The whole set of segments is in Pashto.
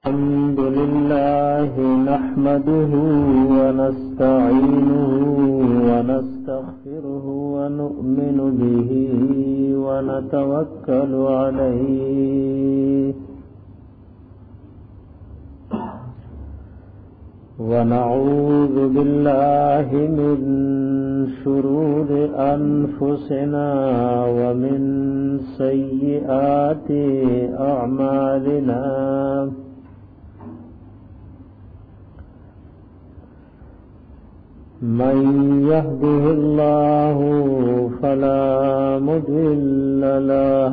الحمد لله نحمده ونستعينه ونستغفره ونؤمن به ونتوكل عليه ونعوذ بالله من شرور أنفسنا ومن سيئات أعمالنا من يهده الله فلا مضل له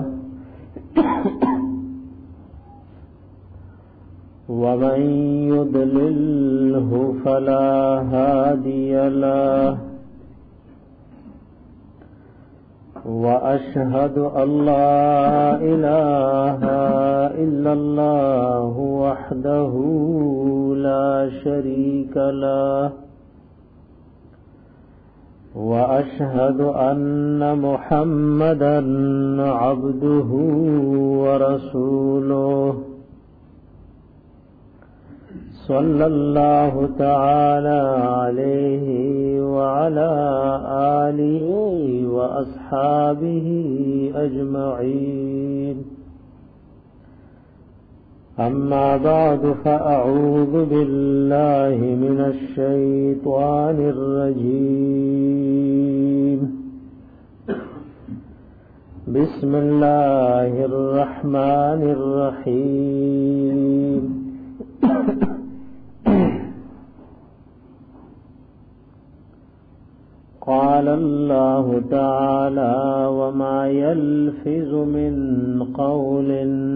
ومن يضلله فلا هادي له وأشهد أن لا إله إلا الله وحده لا شريك له وأشهد أن محمدا عبده ورسوله صلى الله تعالى عليه وعلى آله وأصحابه أجمعين أما بعد فأعوذ بالله من الشيطان الرجيم بسم الله الرحمن الرحيم قال الله تعالى وما يلفظ من قول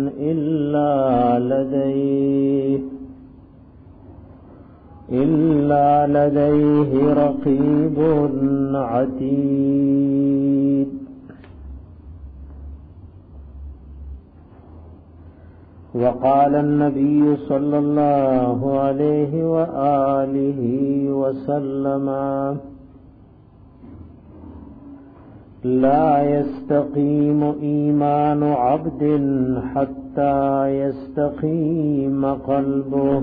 إلا لديه رقيب عتيد وقال النبي صلى الله عليه وآله وسلم لا يستقيم إيمان عبد حتى يستقيم قلبه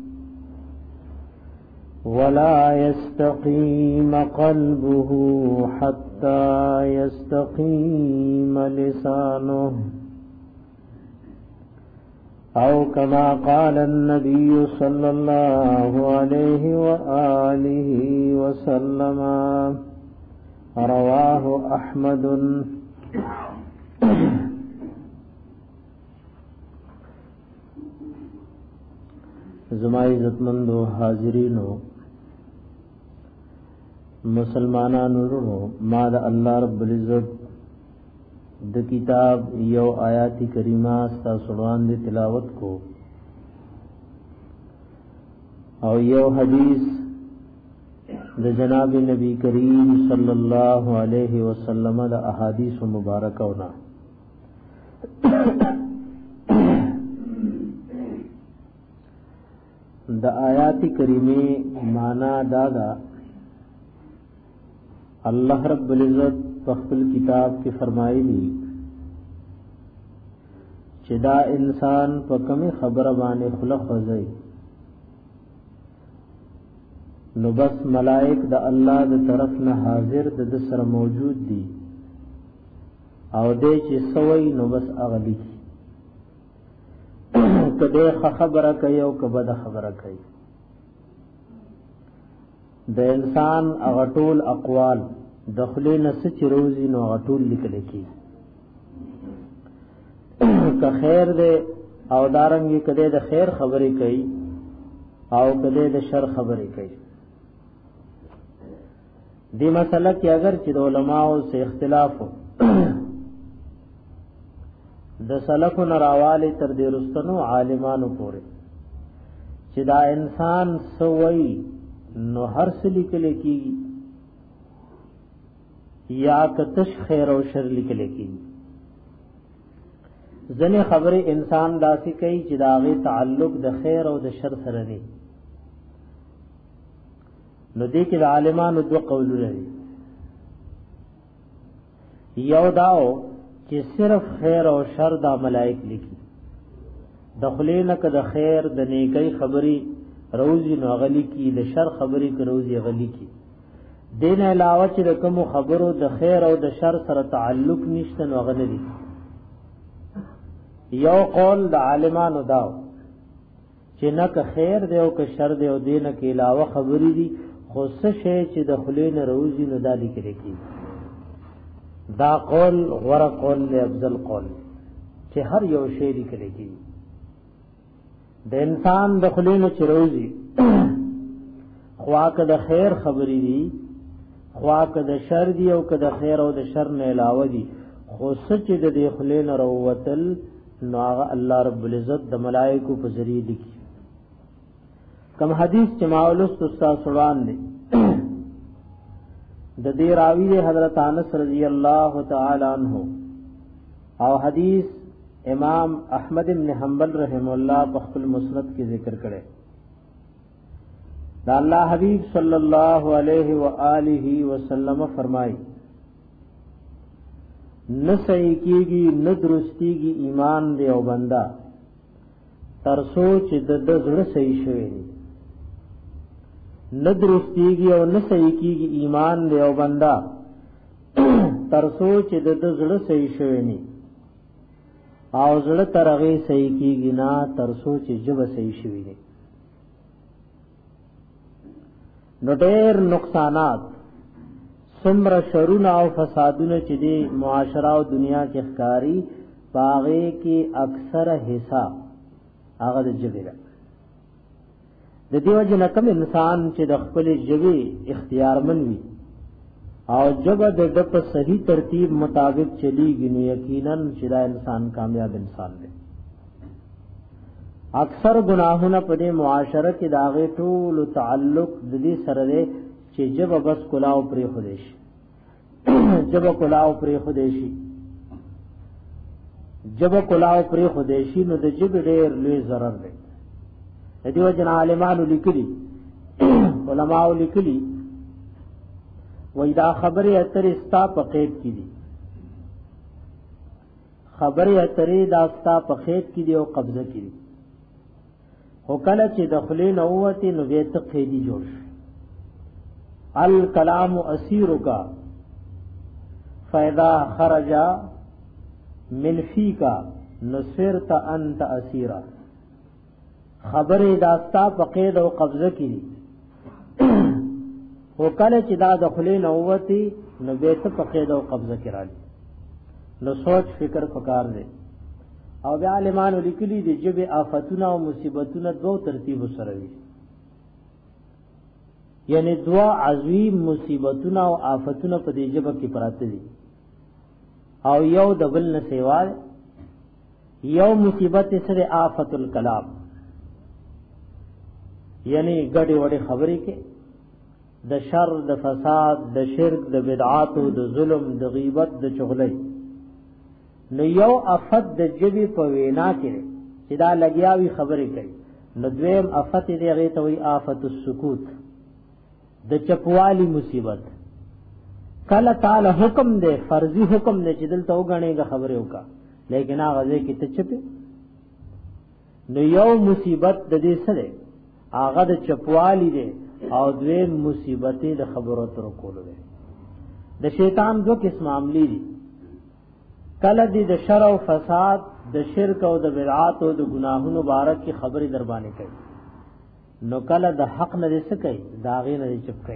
ولا يستقيم قلبه حتى يستقيم لسانه أو كما قال النبي صلى الله عليه وآله وسلم رواه احمد. زما عزتمندو حاضرینو مسلمانانو ورونو ما د الله رب العزت د کتاب یو آیات کریمه تاسو وړاندې تلاوت کو او یو حدیث د جناب نبی کریم صلی الله علیه وسلم د احادیث مبارکاونا د آیات کریمه معنا دادا الله رب العزت په خپل کتاب کې فرمایلی چې دا انسان په کومه خبره باندې خلق وځي نو بس ملائک د الله د طرف نه حاضر د سره موجود دي او دې چې سوي نو بس اغلی کده خبره کوي او کبد خبره کوي د انسان اغټول اقوال دخلي نس چې روزي نو اغټول لیکل کی که خیر دې او دارنګي کده د خیر خبرې کوي او کده د شر خبرې کوي دی مسئلہ کی اگر چې د علماء سے اختلاف ہو د سلف نراواله تر دې رستنو عالمانو پورې چې دا انسان سوي نو هر څه لیکل کی یا کتش خیر او شر لیکل کی ځنه خبره انسان داسې کوي چې داغه تعلق د خیر او د شر سره دی نو دې کې د عالمانو دوه قولونه دي یو داو چې صرف خیر او شر دا ملائک لیکي د خلینه که د خیر د نیکی خبري روزي نو غلی کی، د شر خبري که روزي غلی کی. دین علاوه چې د کوم خبرو د خیر او د شر سره تعلق نشته نو غلی دي. یو قول د عالمانو داو چې نه که خیر دی او که شر دی او دینه کې علاوه خبري دي، خو څه شی چې د خلینه روزي نو دالي کې کی. دا قول غره قول له افضل قول چې هر یو شی لیکل کی. د انسان د خلینو چروزی خواک د خیر خبری دی، خواک د شر دی او که د خیر او د شر نه علاوه دی، خو سچ د دې خلین روتل نو هغه الله رب العزت د ملائکو په ذریعہ لیکي. کم حدیث چې ماولست استاد سړان دی د دې راوی دی حضرت انس رضی الله تعالی عنہ، او حدیث امام احمد بن حنبل رحم الله په خپل مسند کې ذکر کړي. دا الله حبیب صلی الله علیه و آله وسلم فرمایي نه صحیح کیږي نه درستیږي ایمان دی او بندا تر سوچ د زړه صحیح شوی نه درستیږي او نه صحیح کیږي ایمان دی او بندا تر سوچ د زړه صحیح شوی نه او زړه ترغه صحیح کیږي نه تر سوچ جب صحیح شوی نه. نو ډېر نقصانات سمره شرونه او فسادونه چې دی معاشره او دنیا کې ښکاری باغې کې اکثر حصہ هغه د جبه ده. د دیو جن کم انسان چې د خپل جبه اختیارمن وي او جب د په صحیح ترتیب مطابق چلیږي نو یقینا چې دا انسان کامیاب انسان دی. اکثر گناہونه په دې معاشره کې داغه ټول تعلق د دې سره دی چې جب بس کلاو پرې خودش جب کلاو پرې خودشي جب کلاو پرې خودشي نو د جب ډېر لوی ضرر دی. د دې وجه عالمانو لیکلي علماء لیکلي وای دا خبره اترې ستا په قید کې دي، خبره اترې دا ستا په قید کې دي او قبضه کې دي، خو کله چې دخلین اوتی نو بیت قیدی جوړ شي. الکلام اسیرکا فاذا خرج من فیکا نصرت انت اسیرا. خبره دا ستا په قید او قبضه کې دي، او کله چې دا دخلین اوتی نو بیت په قید او قبضه کې راځي. نو سوچ فکر پکار دی. او بیا عالمانو لیکلي دي جب آفتونه او مصیبتونه دو ترتیب سره وي، یعنی دوا عظیم مصیبتونه او آفتونه په دې جبه کې پراته دي، او یو د بل نه سیوال یو مصیبت سره آفت الکلام، یعنی ګډې وډې خبرې کې د شر د فساد د شرک د بدعات او د ظلم د غیبت د چغلۍ. نو یو افت د جبی په وینا کې چې دا لګیاوی خبرې کوي، نو دویم افت دی هغه ته وی آفت السکوت، د چپوالی مصیبت. کله تعالی حکم دی فرضی حکم دی چې دلته وګڼېږي خبرې وکا، لیکن هغه ځای کې ته چپې. نو یو مصیبت د دې سره هغه د چپوالی دی او دویم مصیبت د خبرو تر کولو دی. د شیطان دو قسم عملی دي، کله دې د شر او فساد د شرک او د بدعات او د گناهونو بارک کی خبرې در باندې کوي، نو کله د حق نه څه کوي داغې نه چپ کوي.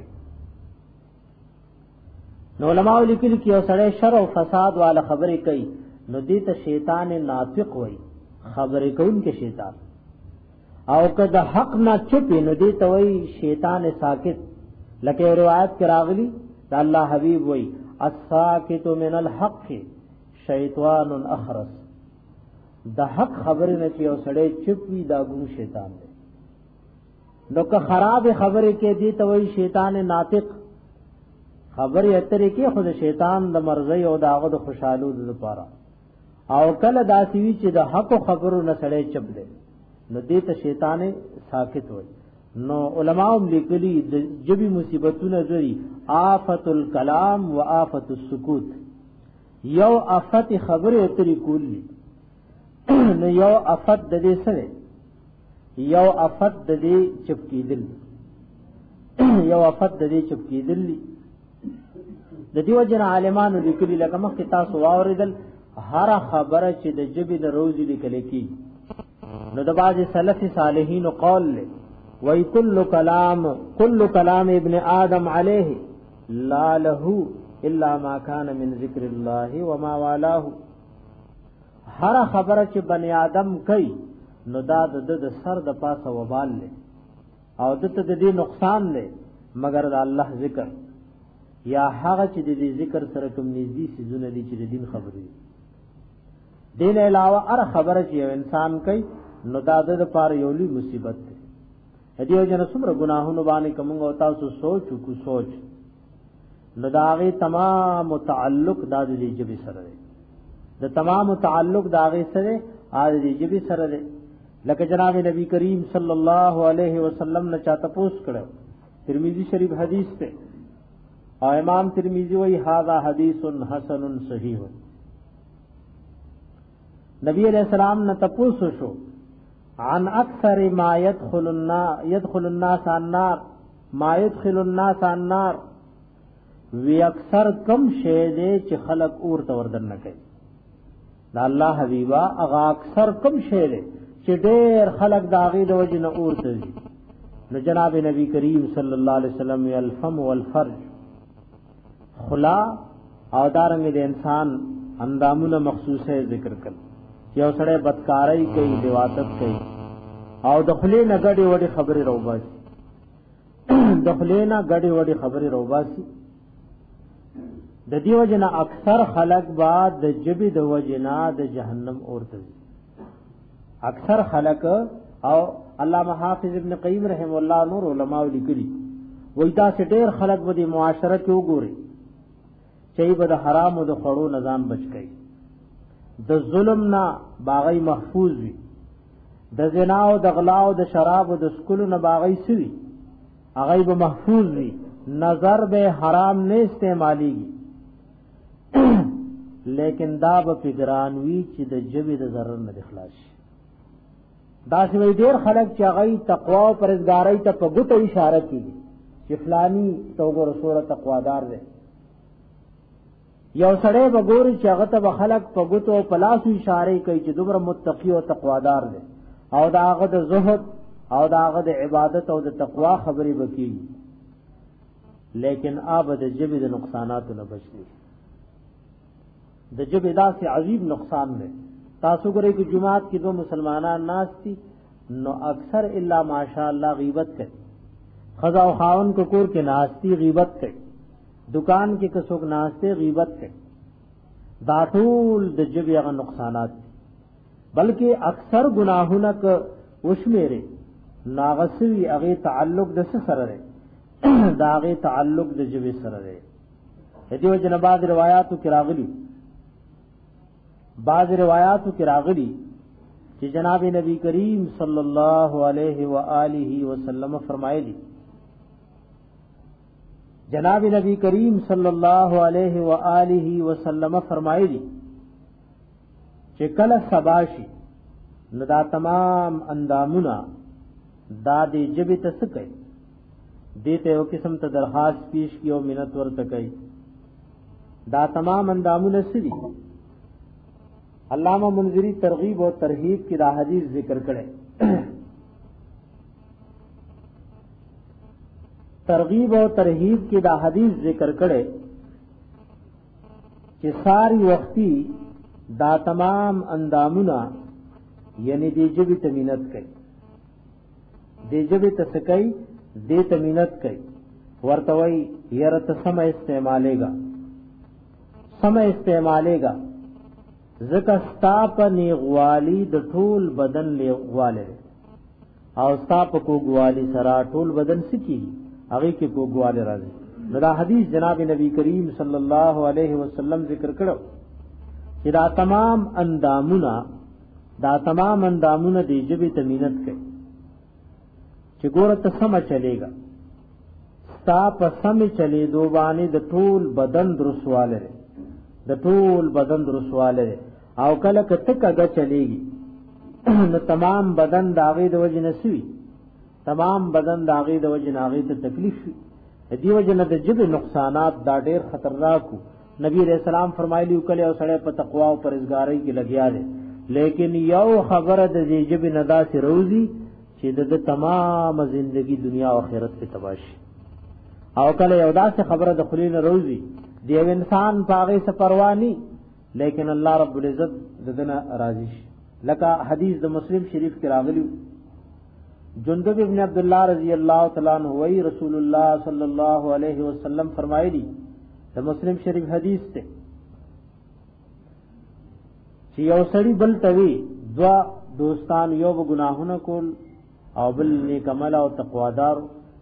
نو علماء لیکلي کې یو سړی شر او فساد والا خبرې کوي نو دې ته شیطان ناطق وایي، خبرې کوونکی شیطان. او که د حق نه چپ نو دې ته وایي شیطان ساکت. لکه روایت کې راغلي د الله حبیب وایي الساکت من الحق شیطان اخرس. د حق خبرې نه چې یو سړی چپ وي دا ګون شیطان دی. نو که خراب خبرې کې دي ته وایي شیطان ناطق. خبرې اترې کې خود شیطان د مرضی او داغه د خوشالو لپاره. او کله داسې وي چې د حق خبرو نه سړی چپ دی نو دې ته شیطان ساکت وایي. نو علماء لیکلي د جبي مصیبتونه ذری آفت الکلام و آفت السکوت. یو آفت خبره اترې کولی نو یو افت د دې سره یو افت د دې چپکیدل یو افت د دې چپکیدل د دیو جن عالمانو لیکلي لکه مخکې تاسو واوریدل هر خبره چې د جبې د روزي لیکل کی نو د باج سلف صالحین قول له وای کل کلام ابن آدم علیه لا له الا ما كان من ذکر الله وما والاه هر خبره چې بنی آدم کوي نو دا د سر د پاسه وبال له او د دې نقصان له مگر د الله ذکر یا هغه چې د دې ذکر سره کوم نږدې سيزونه دي چې د دین خبرې دین علاوه هر خبره چې یو انسان کوي نو دا د لپاره یو لوی مصیبت ده هدیو جن څومره ګناهونه باندې کوم او تاسو سوچ نو دا غي تمام تعلق د دې جبې سره ده د تمام تعلق د هغه سره د دې جبې سره ده لکه جناب نبی کریم صلی الله علیه وسلم نے چاته پوښ کړو ترمذی شریف حدیث ته او امام ترمذی وی هذا حدیث حسن صحیح نبی علیہ السلام نے تپوس شو عن اکثر ما يدخل الناس النار ما يدخل الناس النار وی اکثر کم شی دے چې خلق اور ته وردن نه کوي دا الله حبیبا اغا اکثر کم شی دے چې ډېر خلق داغي د وجه نه اور ته دي نو جناب نبی کریم صلی الله علیه وسلم الفم والفرج خلا او دارنګ د انسان اندامونه مخصوصه ذکر کړ یو سړی بدکارۍ کوي دیواتت کوي او دخلې نه غړي وړي خبرې روباسي دخلې نه غړي وړي خبرې روباسي د دیو جنا اکثر خلق بعد د جبې د وجنا د جهنم اورته اکثر خلق او علامہ حافظ ابن قیم رحم الله نور علماء لیکلي وای دا چې ډېر خلق به د معاشره کې وګوري چې به د حرام او د خړو نظام بچ کړي د ظلم نه باغی محفوظ وي د زنا او د غلا او د شراب او د سکلو نه باغی سوي هغه به محفوظ وي نظر به حرام نه استعماليږي لیکن دا به فکران وی چې د جبې د ضرر نه خلاص شي دا سوي ډېر خلک چې هغه تقوا او پرهیزګاری ته په ګوتو اشاره کوي چې فلانی توګه رسول تقوادار دی یو سړی وګوري چې هغه ته خلک په ګوتو او پلاسو اشاره کوي چې دومره متقی او تقوادار دی او دا هغه د زهد او دا هغه د عبادت او د تقوا خبرې وکړي لیکن آب د جبې د نقصاناتو نه بچي د جبې داسې عجیب نقصان دی تاسو ګورئ چې جمعات کې دو مسلمانان ناس دي نو اکثر الا ماشاءالله غیبت کوي خزا او خاون کو کور کې ناشتي غیبت کوي دکان کې کڅوک ناشته غیبت کوي دا ټول د جبې هغه نقصانات دي بلکې اکثر گناهونه ک وشمیره ناغسوی هغه تعلق د سره دی دا هغه تعلق د جبې سره دی دې وجه بعض روایتو کې راغلي چې جناب نبی کریم صلی الله علیه و آله وسلم فرمایلی جناب نبی کریم صلی الله علیه و آله وسلم فرمایلی چې کله سباشي نو دا تمام اندامونه دا دې جبې ته څه کوي دته یو قسم ته درخواست پیش کیو منت ورته کوي دا تمام اندامونه سړي علامہ منذری ترغیب اور ترہیب کی دا حدیث ذکر کرے ترغیب اور ترہیب کی دا حدیث ذکر کرے کہ ساری وقتی دا تمام اندامنا یعنی دی جبی تمینت کئی دی جبی تسکئی دی تمینت کئی ورتوئی یرت سم استعمالے گا ذکر ستا پا نیغوالی د ټول بدن لیغوالی او ستا پا کوگوالی سرا ټول بدن سکی اغی کی کوگوالی رازی دا حدیث جناب نبی کریم صلی اللہ علیہ وسلم ذکر کرو کہ دا تمام اندامونا دی جبی تمینت کئی چی گورت سم چلے گا ستا پا سم چلے دو بانی د ټول بدن درسوالی رے د ټول بدن درسواله او کله کته کګه چلیږي نو تمام بدن داغې د وجه نسوي، تمام بدن داغې د وجه ناغې ته تکلیف شي. دی وجه نه د جبه نقصانات دا ډېر خطرناکو. نبی رسول الله فرمایلی کله او سړی په تقوا او پرهیزګاری کې لګیا دی، لیکن یو خبره د دې جبه ندا سي روزي چې د تمام زندگی دنیا او آخرت په تباشي. او کله یو داسې خبره د خلین روزي دی انسان پاغه سپروانی، لیکن الله رب العزت ددنه راضي شي. لکه حدیث د مسلم شریف کې راغلی، جندب ابن عبد الله رضی الله تعالی عنہ وی رسول الله صلی الله علیه وسلم فرمایلی، د مسلم شریف حدیث ته چې یو سړی بل توی دوا دوستان یو گناهونه کول او بل نیک عمل او تقوادار،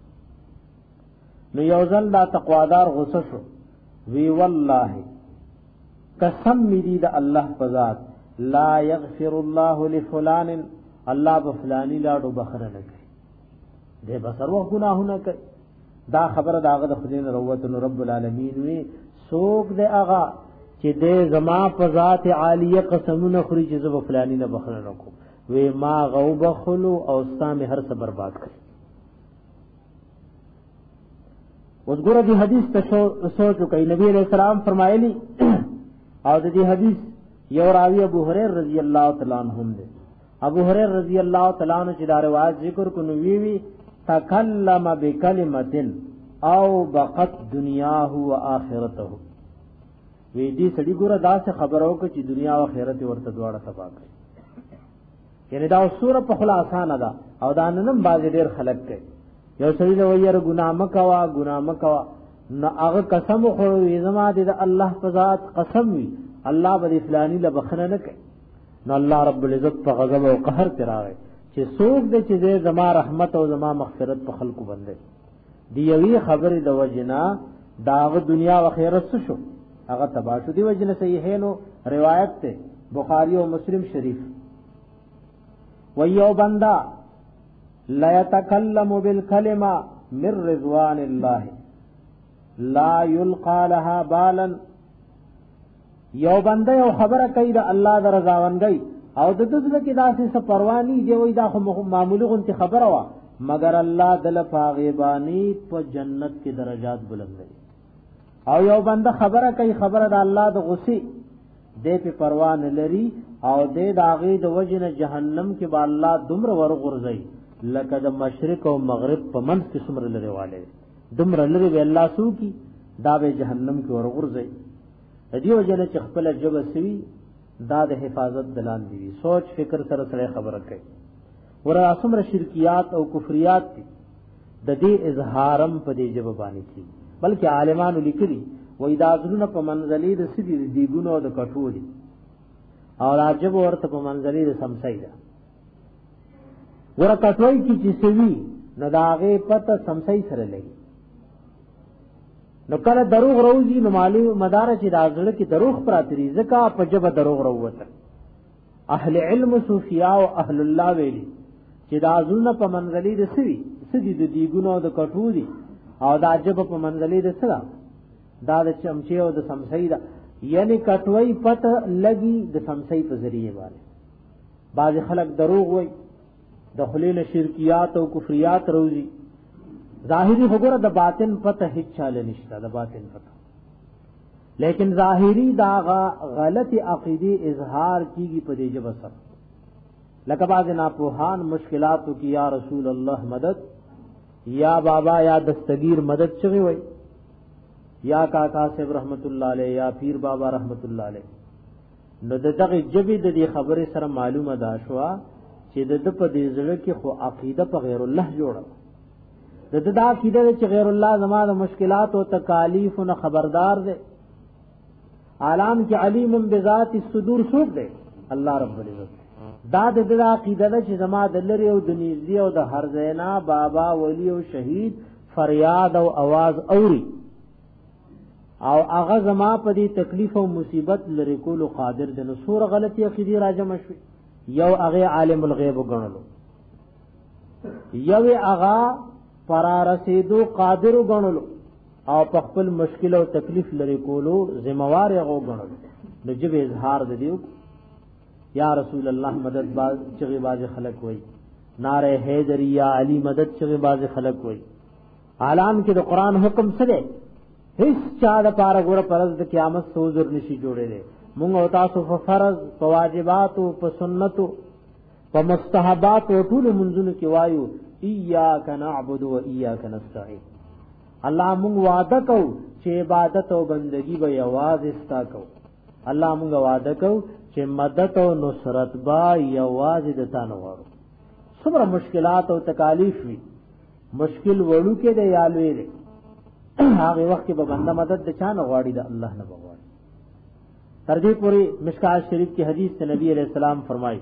نو یو ځل دا تقوادار غصه شو، وی والله قسم می دی د الله په ذات لا یغفر الله لفلان، الله بفلانی لاړو بخره نه کوي، دې بسر و گناهونه کوي. دا خبره داغه د خدای روت رب العالمین وی سوق دې اغا چې دې زما په ذات عالیه قسمونه خوري چې زب فلانی نه بخره نه کو، وی ما غو بخلو او استام هر څه برباد کړي. اوس ګوره دې حدیث ته سوچ کوي. نبی علیہ السلام فرمایلی او د دې حدیث یو راوی ابو هريره رضی الله تعالی عنہ دې، ابو هريره رضی الله تعالی عنہ چې دا روایت ذکر کو نو وی تکلم بکلمه او بقت دنیاه و آخرته، وی دې سړي ګوره دا څه خبرو کو چې دنیا او آخرت ورته دواړه تباہ کړي. یعنی دا اصول په خلاصان ده او دا نن باز ډیر خلک کوي. یو سړي له ویره ګناه مکوا نو هغه قسم خو زما د الله په ذات قسم وی الله به فلانی له بخنه نه کوي، نو الله رب العزت په غضب او قهر تراوي چې څوک د چې زما رحمت او زما مغفرت په خلقو باندې دی یوی خبره د وجنا داغه دنیا او آخرت شو هغه تبا شو. دی وجنه صحیحینو روایت ته بخاری او مسلم شریف ویو بندا لا يتكلم بالكلمه من رضوان الله لا يلقى لها بالا، یو بنده یو خبره کوي د الله د رضاوندۍ او د دې کې داسې څه پروانی دی وای دا خو معمولی غونتی خبره وا، مگر الله دل پاغيبانی په جنت کې درجات بلندوي. او یو بنده خبره کوي خبره د الله د غصې دې په پروا نه لري او دې د هغه د وجنه جهنم کې به الله دومره ورغورځي لکه د مشرق او مغرب په منځ کې څومره لري والے دومره لري به الله سو کی دا به جهنم کې ورغورځي. دیو جن چې خپل جبه سوي دا د حفاظت دلان دی. سوچ فکر سره سره خبره کوي ور اسمر شرکیات او کفریات دي د دې اظهارم په دې جبه باندې کی، بلکې عالمانو لیکلي وای دا ځلونه په منزلې د سدي دی ګونو د کټوري او راجب ورته په منزلې د سمسای ده ور کټوي کی چې سوي نو داغه پته سمسای سره لګي. نو کله دروغ روزي نو مالی مدار چې دازړه کې دروغ پراتري زکا په جبه دروغ وروته. اهل علم صوفیا او اهل الله ویلي چې دازونه په منزلې د سدي د دیګونو د کټوري او دا جبه په منزلې د سره دا د چمچي او د سمسای دا یعنی کټوي پته لګي د سمسای په ذریعہ باندې. بعض خلک دروغ وای د خلیل شرکیات او کفریات روزي، ظاهری وګوره د باطن پته هیڅ چاله نشته د باطن پته، لیکن ظاهری دا غلط عقیده اظهار کیږي په دې جبه سره. لکه بعض ناپوهان مشکلاتو کی یا رسول الله مدد، یا بابا یا دستگیر مدد چغي وای، یا کاکا صاحب رحمت الله علیه یا پیر بابا رحمت الله علیه. نو دغه جبه د دې خبره سره معلومه ده شو چې د په دې ځړه کې خو عقیده په غیر الله جوړه د دا عقیده چې غیر الله زماده مشکلات او تکالیف او خبردار دی. عالم کې علیم بذات الصدور سوق دی الله رب العزت. دا د عقیده چې زماده لري او د نږدې او د هر زینا بابا ولی او شهید فریاد او आवाज اوري او هغه زما په دې تکلیف او مصیبت لري کول قادر دی. نو سور غلطی عقیده راجم شوی، یو هغه عالم الغیب غنلو، یو هغه فرارسیدو قادر غنلو او په خپل مشکل او تکلیف لري کولو ذمہوار هغه غنلو. نو جب اظهار د دیو یا رسول الله مدد باز چغي باز خلق وای، نعره حیدری یا علی مدد چغي باز خلق وای. اعلان کې د قران حکم سره هیڅ چا د پاره ګوره پرز د قیامت سوزر نشي جوړېږي. مونږ او تاسو په فرض، په واجبات او په سنت او په مستحبات او ټول منځونو کې وایو ایاک نعبد و ایاک نستعین. الله مونږ وعده کو چې عبادت او بندگی به یوازې ستا کو. الله مونږ وعده کو چې مدد او نصرت با یوازې د تا نه غواړو. څومره مشکلات او تکالیف وي، مشکل وړو کې د یالوي دي، هغه وخت کې به بنده مدد د چا نه غواړي؟ د الله نه غواړي. تر دې پورې مشکات شریف کی حدیث ته نبی علیہ السلام فرمایي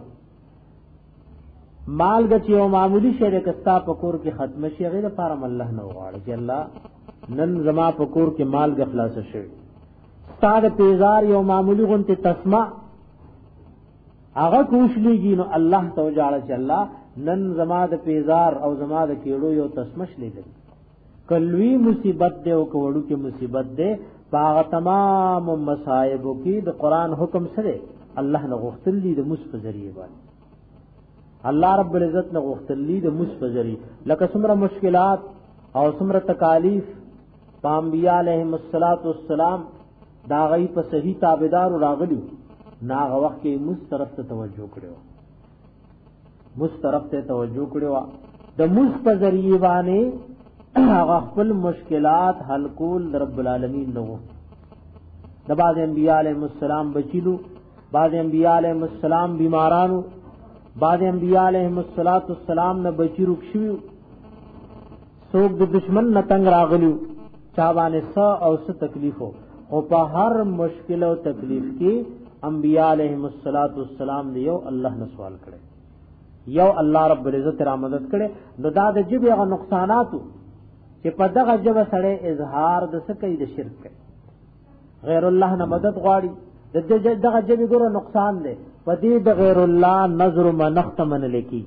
مال غچي او معمولی شی رکستا پکور کې ختم شي، غیر لپاره الله نه غواړي چې الله نن زما پکور کې مال غفلاس شي. ستاد پیزار یو معمولی غونته تسمع هغه کوشلېږي نو الله توجاله چې الله نن زما د پیزار او زما د کېړو یو تسمش لیدل. کلوی مصیبت دے او کوړو کې مصیبت دے، باغ تمام مصائب کې د قران حکم سره الله نه غوښتلی د مص په ذریعہ باندې، الله رب العزت نه غوښتلی د مص په ذریعہ. لکه څومره مشکلات او څومره تکالیف انبیاء علیهم السلام دا غي په صحیح تابعدار راغلی، ناغه وخت کې مص طرف ته توجه کړو، مص طرف ته توجه کړو. د مص په ذریعہ باندې هغه خپل مشکلات حل کول رب العالمین نو. د بعض انبیاء علیهم السلام بچیلو، بعض انبیاء علیهم السلام بیمارانو، بعض انبیاء علیهم السلام نه بچی رکشیو، څوک د دشمن نه تنگ راغلیو، چا باندې څه او څه تکلیفو، او په هر مشکل او تکلیف کې انبیاء علیهم السلام دی یو الله نه سوال کړي، یو الله رب العزت را مدد کړي. نو دا د جبه غو نقصاناتو چې په دغه جبه سره اظهار د سکه د شرک کوي، غیر الله نه مدد غواړي، دغه جبه ګورو نقصان دی. په دې د غیر الله نظر منخت من لکی،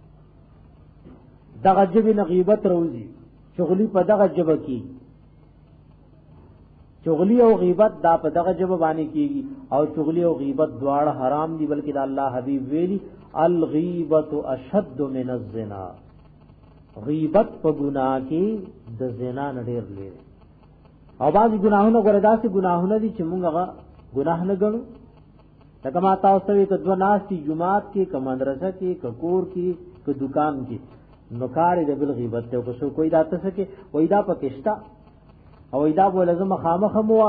دغه جبه نه غیبت روزي، چغلی په دغه جبه کې، چغلی او غیبت دا په دغه جبه باندې کیږي، او چغلی او غیبت دواړه حرام دي، بلکې د الله حبیب ویلي الغیبت اشد من الزنا، غیبت په ګناه کې د زنا نه ډیر لوی. او بعضی ګناهونه ګره داسې ګناهونه دي چې موږ هغه ګناه نه ګڼو. لکه ما تاسو ته کدو ناستی جمعات کې، که مدرسه کې، که کور کې، که دکان کې، نو کار د بل غیبت ته کو سو کوئی داته سکے وای دا پکشتا او ایدا بولزم خامخ مو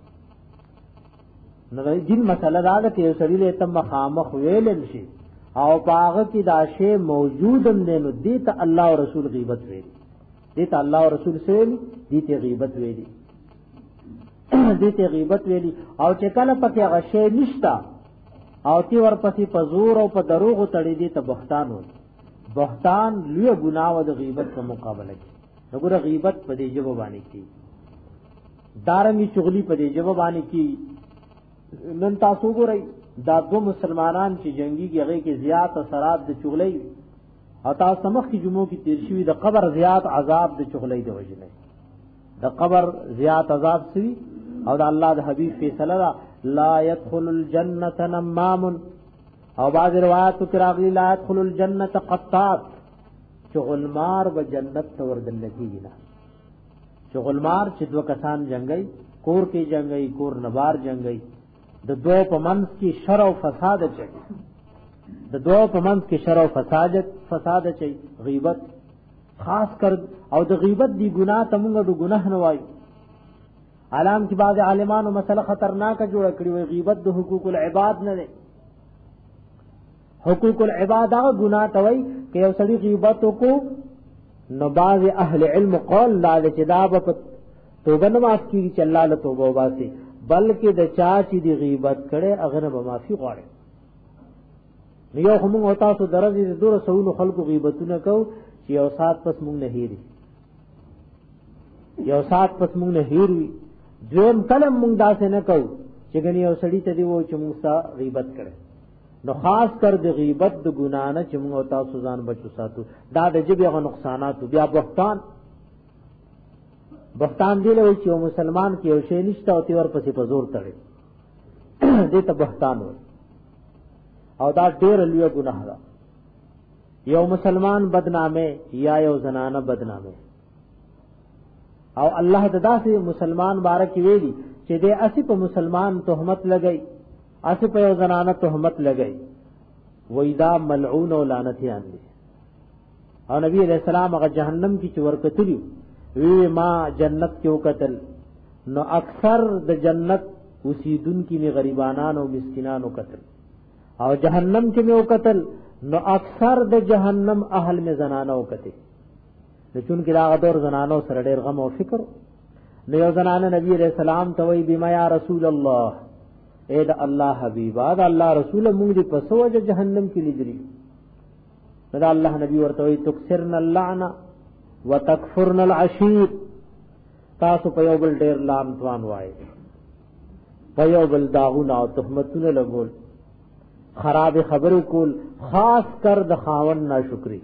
نو جن مسله دا ده چې سړی له تم خامخ ویل شي او پاغه کې دا شی موجود نه نو دیت الله او رسول غیبت ویلي، دیت الله او رسول سره دیت غیبت ویلي، دیت غیبت ویلي. او چې کله پکې هغه شی نشتا او تی ورپسې په زور او په دروغ تړي دي ته بهتان وي. بهتان لوی ګناه او د غیبت په مقابله کې وګوره غیبت په دې جواب باندې کی، دارنګي چغلی په دې جواب باندې کی. نن تاسو ګورئ دا دو مسلمانان چې جنگي هغه کې زیات اثرات د چغلې او تاسو مخ کی جمعو کې تیر شوی د قبر زیات عذاب د چغلې د وجنه، د قبر زیات عذاب سوي. او د الله د حبيب فیصله لا يدخل الجنه نمام، او بعض روایتو کې راغلي لا يدخل الجنه قطات، چغلمار به جنت ته وردل کېږي نه. چغلمار چې دوه کسان جنگي، کور کې جنگي، کور نبار جنگي، د دوه په منځ کې شر او فساد چي، د دوه په منځ کې شر او فساد چي، غیبت خاص کر. او د غیبت دی ګناه ته موږ د ګناه نه وایو. علام کې بعض عالمانو مسله خطرناک جوړ کړی وي، غیبت د حقوق العباد نه ده. حقوق العباد هغه ګناه ته وایي چې یو سړي غیبت وکړو نو بعض اهل علم قول لا چې دا په توبه نه معاف کیږي چې الله له توبه وباسي، بلکې د چا چې دی غیبت کړي هغه نه به معافي غواړي. یو هم او تاسو درځي د دوه سونو خلکو غیبتونه کو چې یو سات پس مونږ نه هېري، یو سات پس مونږ نه هېروي. دویم کلم مونږ داسې نه کو چې ګنې یو سړی ته دی وو چې مونږ سره غیبت کړي. نو خاص کر د غیبت د ګناه نه چې موږ تاسو ځان بچو ساتو، دا د جبه غو نقصانات. بیا بهتان دی له چې مسلمان کې یو شی نشته او تیور پسې په زور تړي دې ته بهتان وي. او دا ډېر لوی ګناه ده. یو مسلمان بدنامه یا یو زنانه بدنامه، او الله داسې مسلمان بارک ویلي چې دې اسی په مسلمان تهمت لګئی، اسی په یو زنانه تهمت لګئی، وای دا ملعون او لعنتیان دي. او نبی علیہ السلام هغه جهنم کې چې ورکتلی وی ما جنت کې وکتل، نو اکثر د جنت اوسیدونکو می غریبانان او مسکینانو قتل، او جهنم کې می وکتل نو اکثر د جهنم اهل می زنانو قتل. چون کې دا دور زنانو سره ډېر غم او فکر. نو یو زنانه نبی علیہ السلام ته وی بما یا رسول الله، اے دا الله حبیبا دا الله رسول موږ دې په سوجه جهنم کې لګري. دا الله نبی ورته وی تکسرن اللعنه وتکفرن العشیر، تاسو په یو بل ډېر لعنتوان وای، په یو بل داغونه او تهمتونه لګول، خراب خبرې کول، خاص کر د خاوند ناشکری.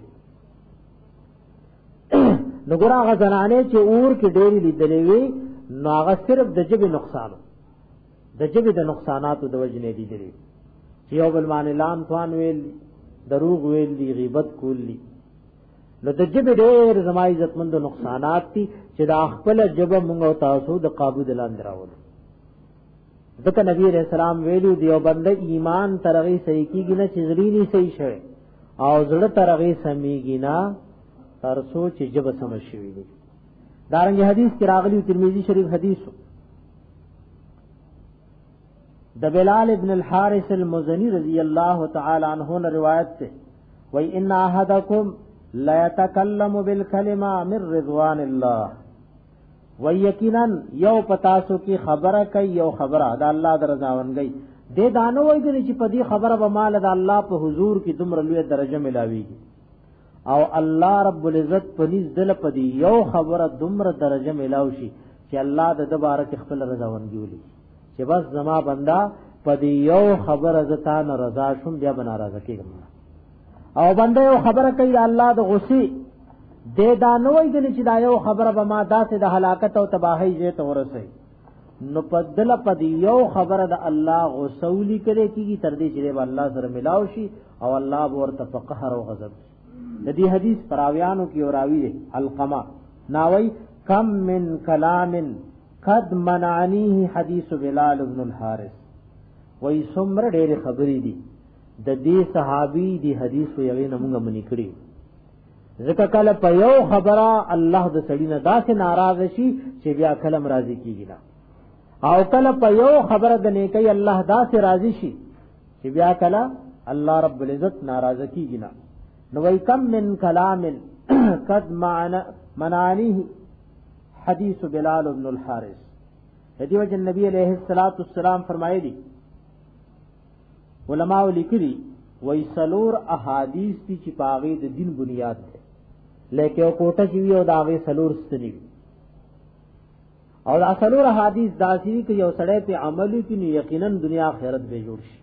نو ګور هغه زنانه چې اور کې ډېری لیدلې وي، نو هغه صرف د جبه نقصان، د جبه د نقصاناتو د وجې نه لیدلې، چې یو بل باندې لام توان ویل، دروغ ویل، غیبت کول، نو د جبه ډېر زما عزتمند نقصانات دي چې د خپل جبه مونږ او تاسو د قابو د لاندې راوړو. ځکه نبی علیہ السلام ویلو دیو بنده ایمان ترغی صحیح کیږي نه چې زړی صحیح شوی، او زړه ترغی سمېږي نه تر سوچ جب سمجھ شوی دی. دارنګ حدیث کې راغلی ترمذی شریف حدیث د بلال ابن الحارث المزنی رضی اللہ تعالی عنہ نے روایت سے وی ان احدکم لا يتكلم بالکلمہ من رضوان اللہ، و یقینا یو پتاسو کی خبره کوي، یو خبره د الله درځاونګي دې دانو وایي چې په دې خبره به مال د الله په حضور کې دومره لوی درجه ملاويږي، او الله رب العزت په نس دل په دې یو خبره دومره درجه ملاوي شي چې الله د تبارک خپل رضاونګي ولي چې بس زما بندا په دې یو خبره زتا نه رضا شوم، بیا بنا راځه کېږم. او بنده یو خبره کوي الله د غصې دې دا نه وایي چې دا یو خبره به ما داسې د هلاکت او تباہی زه ته ورسي، نو پدله پد یو خبره د الله غوسولی کړي کیږي تر دې چې الله سره ملاو شي او الله ورته په قهر او غضب. د دې حدیث پراویانو کې اوراوی دی القما ناوی کم من کلام قد منعنیه حدیث بلال ابن الحارث، وای څومره ډېر خبرې دي د دې صحابي دی حدیث یوې نمونږه منی کړی. ځکه کله په یو خبره الله د سړی نه داسې ناراض شي چې بیا کلم راضي کیږي نه، او کله په یو خبره د نیکی الله داسې راضي شي چې بیا کله الله رب العزت ناراض کیږي نه. نو وای کم من کلام قد منعنیه حدیث بلال ابن الحارث. هدی وجه نبی علیہ الصلوۃ والسلام فرمایي دي علماء لیکلي وای سلور احادیث دي چې پاغي د دین بنیاد ده، لیکن او کوټه چې وی او داغه سلور ستنی، او دا سلور احادیث داسې کې یو سړی په عملي کې یقینا دنیا آخرت به جوړ شي.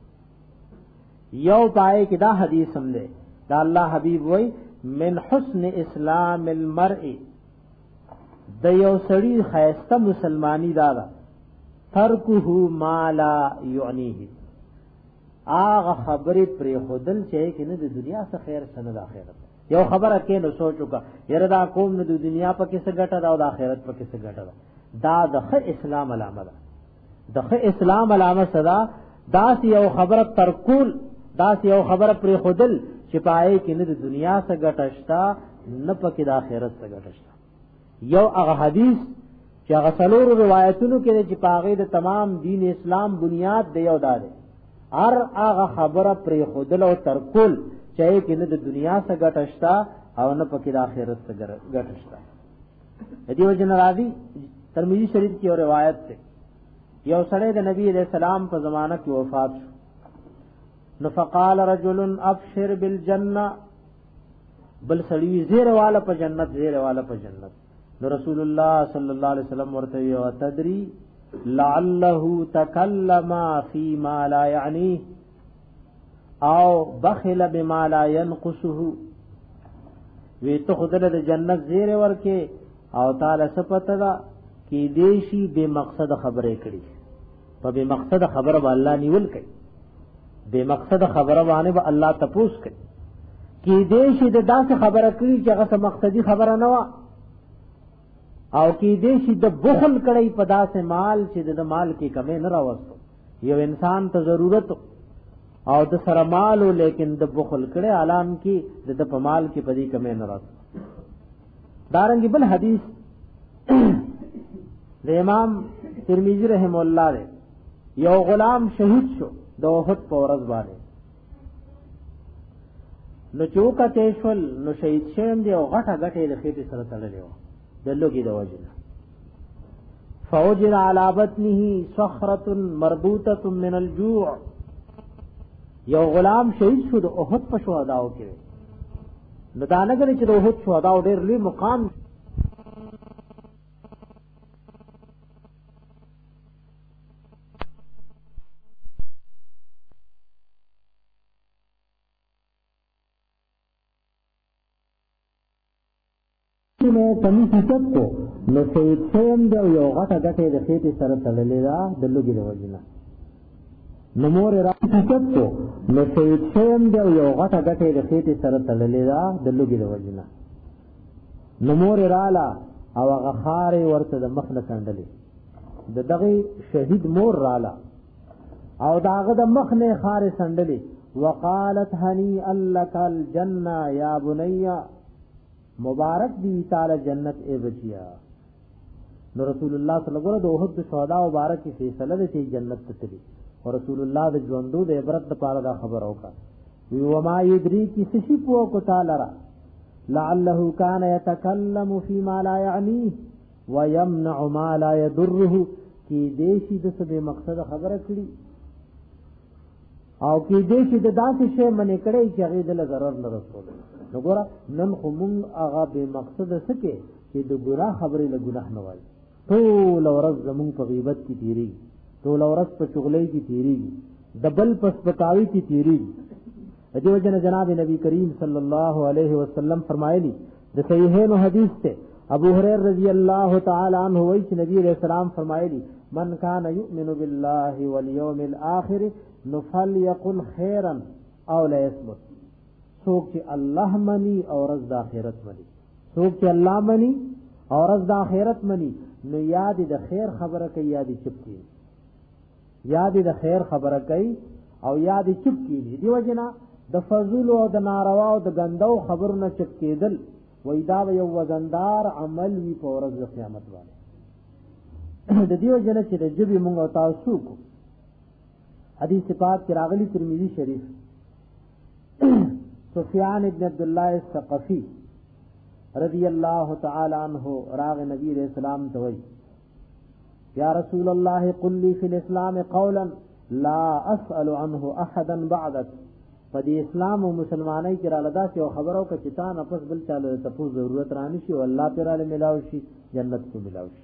یو پای کې دا حدیث هم ده دا الله حبیب وای من حسن اسلام المرء، د یو سړی خیسته مسلمانی دا ترکه ما لا یعنیه، آغا خبری پر خودل چې کنه د دنیا څخه خیر سند آخرت. یو خبره کې نو سوچو کا یره دا قوم نه د دنیا په کې څه ګټه دا او د آخرت په کې څه ګټه ده. دا د اسلام علامه ده، د اسلام علامه صدا داس یو خبره ترکول، داس یو خبره پر خودل چې پای کې نه د دنیا څخه ګټه شتا نه په کې د آخرت څخه ګټه شتا. یو هغه حدیث چې هغه څلور روایتونو کې چې پاغې د تمام دین اسلام بنیاد دی یو دا دی هر هغه خبره پر خودل او ترکول چې کې نه د دنیا څخه ګټه شتا او نه په کې د آخرت څخه ګټه شتا. دې وجه راځي ترمذی شریف کې اور روایت ده یو سړی د نبی علیہ السلام په زمانہ کې وفات شو، نو فقال رجل ابشر بالجنه، بل سړی زیر والا په جنت، زیر والا په جنت. نو رسول الله صلی الله علیه وسلم ورته یو تدری لعله تکلم فيما لا يعنيه او بخل بما لا ينقصه، وی ته خدای د جنت زیر ورکه او تعالی سپته دا کی دیشی بے مقصد خبرې کړي، په بے مقصد خبره الله نیول کوي. بے مقصد خبره باندې به الله تپوس کوي کې دې شي د داسې خبره کړي چې هغه مقصدی خبره نه و او کې دې شي د بخل کړي په داسې مال چې د مال کې کمی نه راوستو یو انسان ته ضرورت او د سره مال لیکن د بخل کړي اعلان کې د په مال کې پدې کمی نه راوستو دارنګ بل حدیث د امام ترمذی رحم الله دے یو غلام شهید شو د احد په ورځ باندې نو چوکا تیشول نو شهید شیم دی او غټه غټه د خېټې سره تړلې و د لوګي د وجنه فوجر علی بطنه صخره مربوطه من الجوع یو غلام شهید شو د احد په شهداو کې نو دا نه غړي چې د احد شهداو ډېر لوی مقام میں کمی حسد کو نو شهید شیم دی یو غټه غټه د خېټې سره تړلې ده د لوګي د وجنه نو مور را حسد کو نو شهید شیم دی یو غټه غټه د خېټې سره تړلې ده د لوګي د وجنه نو مور رااله او هغه خارې ورته د مخ نه کندلې د دغه شهید مور رااله او داغه د مخ نه خارې سندلې وقالت هنيئا لك الجنه یا بني مبارک دی تعالی جنت اے بچیا نو رسول الله صلی الله علیه وسلم د احد شهدا مبارک کی فیصله دې جنت ته تللی او رسول الله د ژوندو د عبرت لپاره دا خبر اوکا وی وما یدری کی سشی پو کو تعالی را لعله کان یتکلم فيما لا یعنیه ويمنع ما لا يضره کی دیشی د سبه مقصد خبره کړي او کی دیشی د داسې شی منې کړي چې هغه د ضرر نه رسول نګورا نن خو مونږ هغه به مقصد سکے چې د ګناه خبرې له ګناه نه وای ټول ورځ زمونږ په غیبت کې تیری ټول ورځ په چغلې کې تیری دبل پس پکاوي کې تیری دیو جن جناب نبی کریم صلی الله علیه وسلم فرمایلی د صحیحین حدیث ته ابو هريره رضی الله تعالی عنہ وایي چې نبی علیہ السلام فرمایلی من کان یؤمن بالله والیوم الاخر فلیقل خیرا او لا یصمت سوک چې الله منی او رز د آخرت منی سوک چې الله منی او رز د آخرت منی نو یاد د خیر خبره کوي یاد چپ کی یاد د خیر خبره کوي او یاد چپ کی دی وجنا د فضل او د ناروا او د غندو خبرونه چپ کېدل وای دا یو وزندار عمل وی په ورځ د قیامت باندې د دیو جنا چې د جبی مونږ او تاسو کو حدیث پاک کې راغلی ترمذی شریف سفیان ابن عبداللہ الثقفی رضی اللہ تعالی عنہ راغ نبی علیہ السلام توئی یا رسول اللہ قل لی فی الاسلام قولا لا اسأل عنه احدا بعدك فدی اسلام و مسلمانی کی رالدا سے خبروں کا چتان اپس بل چالو تپوس ضرورت رانی شی و اللہ تعالی ملاوشی جنت کو ملاوشی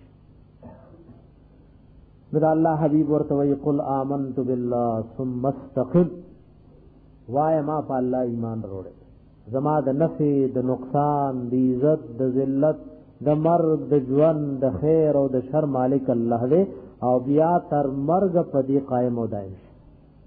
بدا اللہ حبیب ورتوی قل آمنت باللہ ثم استقم وای ما په الله ایمان وروړي زما د نفع د نقصان د عزت د ذلت د مرګ د ژوند د خیر او د شر مالک الله دی او بیا تر مرګ په دې قائم او دائم شي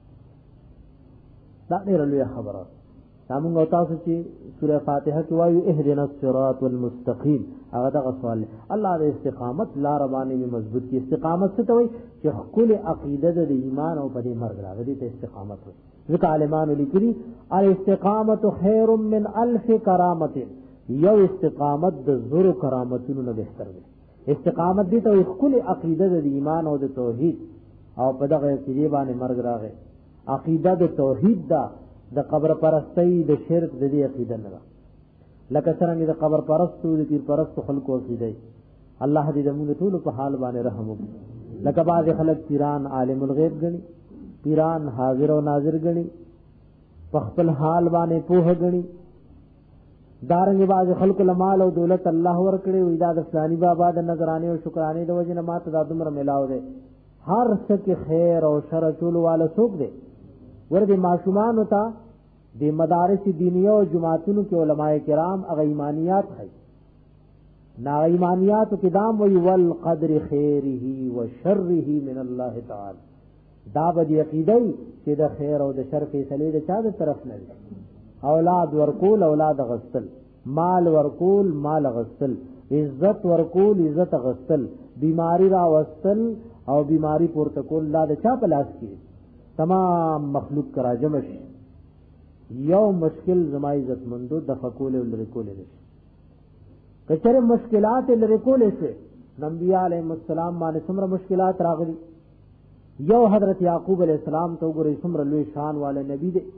دا ډېر لوی خبره تاسو نو تاسو چې سوره فاتحه کې وایو اهدنا الصراط المستقيم هغه دا سوال الله د استقامت لار باندې مضبوط کی استقامت څه ته وایي چې خپل عقیده د ایمان او په دې مرګ راغلي ته استقامت وایي ذکر عالمان لکری الاستقامت خیر من الف کرامت یو استقامت د زرو کرامتونو نه بهتر دی استقامت دي ته خپل عقیده د ایمان او د توحید او په دغه کې باندې مرګ راغی عقیده د توحید دا د قبر پرستی د شرک د دې عقیده نه لکه څنګه د قبر پرستو د پیر پرستو خلکو عقیده الله دې زموږ ټول په حال باندې رحم وکړي لکه بعض خلک پیران عالم الغیب غني پیران حاضر او ناظر غني په خپل حال باندې پوهه غني دارنګ باز خلق المال او دولت الله ورکړي وې دا د فلانی بابا د نظرانه او شکرانه د وجنه ماته دا دمر ملاو دي هر څه کې خیر او شر چول والا څوک دي ورته معصومان ہوتا د مدارس دینیه او جماعتونو کې علماء کرام هغه ایمانیات هي نا ایمانیات کې دام وی والقدر خیره و شره من الله تعالی دا به عقیده چې د خیر او د شر فیصله د چا د طرف نه وي. اولاد ورکول اولاد غستل، مال ورکول مال غستل، عزت ورکول عزت غستل، بیماری را وستل او بیماری پورته کول لا د چا په لاس کې. تمام مخلوق کرا جمع شي، یو مشکل زما عزت مندو د فقول لري کول نشي. کچره مشکلات لري کول شي، نبی علیہ السلام باندې څومره مشکلات راغلي. یو حضرت یعقوب علیہ السلام ته وګورئ څومره لوی شان والے نبی دی.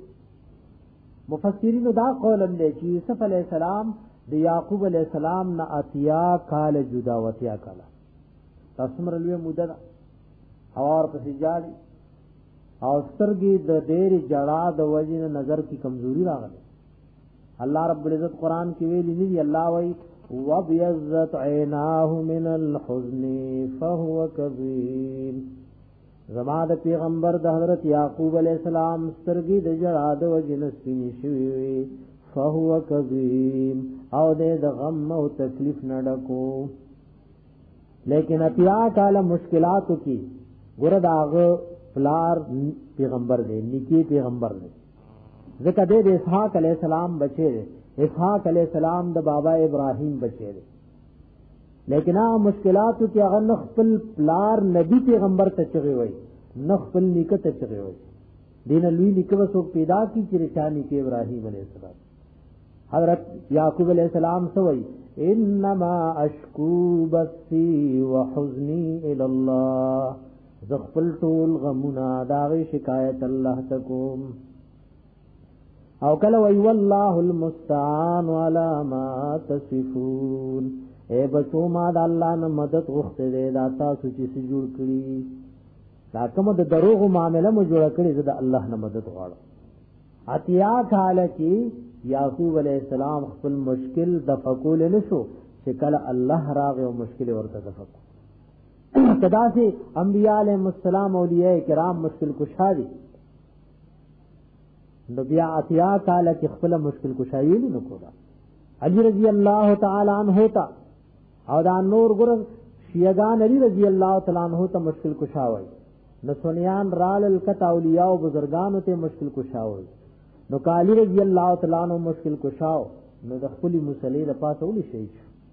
مفسرین دا قول هم دی چې یوسف علیہ السلام د یعقوب علیہ السلام نه اتیا کال جدا وتیا کال تاسو څومره لوی موده ده اور پسې جاړي او سترګې د ډېر جړا د وجې نظر کی کمزوری راغله. الله رب العزت قران کې ویلي دی، الله وایي وَبِيَضَّتْ عَيْنَاهُ مِنَ الْحُزْنِ فَهُوَ كَظِيمٌ. زما د پیغمبر د حضرت یعقوب علیہ السلام سترګې د جړا د وجې سپینې شوې فهو کظیم او د غم او تکلیف نه ډکو. لیکن اتیا کال مشکلاتو کی ګور داغه پلار پیغمبر دی، نیکی پیغمبر دی، ځکه د اسحاق علیہ السلام بچی دی. اسحاق علیہ السلام د بابا ابراہیم بچی دی، لیکن هغه مشکلاتو کې هغه نخپل پلار نبی پیغمبر ته چغي وای، نخپل نیکه ته چغي وای. دین لوی نیکه وسو پیدا کی چې رچانی کې ابراهیم علیہ السلام. حضرت یعقوب علیہ السلام سوئی انما اشکو بثی وحزنی الی الله، زخپل ټول غمونه داغه شکایت الله تکوم. او کله وی والله المستعان علی ما تصفون، اے بچو ما د الله نه مدد غوښته دې دا تاسو چې جوړ کړی دا کوم د دروغ معاملې مو جوړ کړی زه د الله نه مدد غواړم. اتیا کال کې یعقوب علیہ السلام خپل مشکل د فقول نشو چې کله الله راغی او مشکل ورته د فقول کدا سي انبیاء علیهم السلام اولیاء کرام مشکل کشا دي. نو بیا اتیا کال کې خپل مشکل کشایي نه کولا. علی رضی اللہ تعالی عنہ تا او دا نور ګر شیعان علی رضی اللہ تعالی عنہ ته مشکل کشا وای، نو سنیان رال الکت اولیاء او بزرگان ته مشکل کشا وای. نو علی رضی اللہ تعالی عنہ مشکل کشاو نو د خپل مصلی د پاسه ولي شي.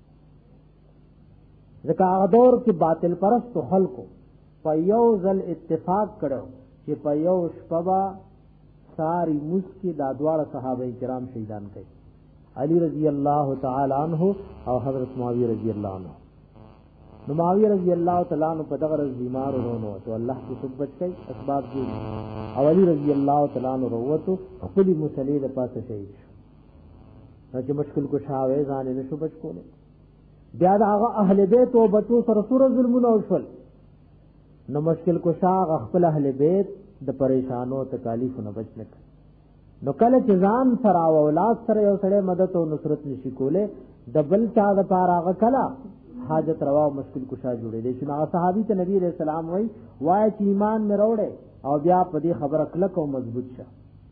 ځکه هغه دور کې باطل پرست خلکو په یو ځل اتفاق کړو چې په یو شپه ساری مسکی دا دواړه صحابه کرام شهیدان کړي، علی رضی اللہ تعالی عنہ او حضرت معاویہ رضی اللہ عنہ. نو معاویہ رضی اللہ تعالی عنہ په دغه ورځ بیمار ورونو ته الله کی خود بچ کړي اسباب دي، او علی رضی اللہ تعالی عنہ وروته خپل مصلی د پاسه شهید شو. چې مشکل کو شاوې ځان نه شو بچ کوله. بیا هغه اهل بیت او بتو سره سور ظلمونه وشول. نو مشکل کو شاغ خپل اهل بیت د پریشانو تکالیفو نه بچ نک. نو کله چې ځان سره او اولاد سره یو سره مدد او نصرت نشي کوله، د بل چا د پاره هغه کلا حاجت روا او مشکل کشا جوړې دي. چې هغه صحابي ته نبی رسول سلام وای چې ایمان مې وروړې او بیا په دې خبره کلک او مضبوط شه.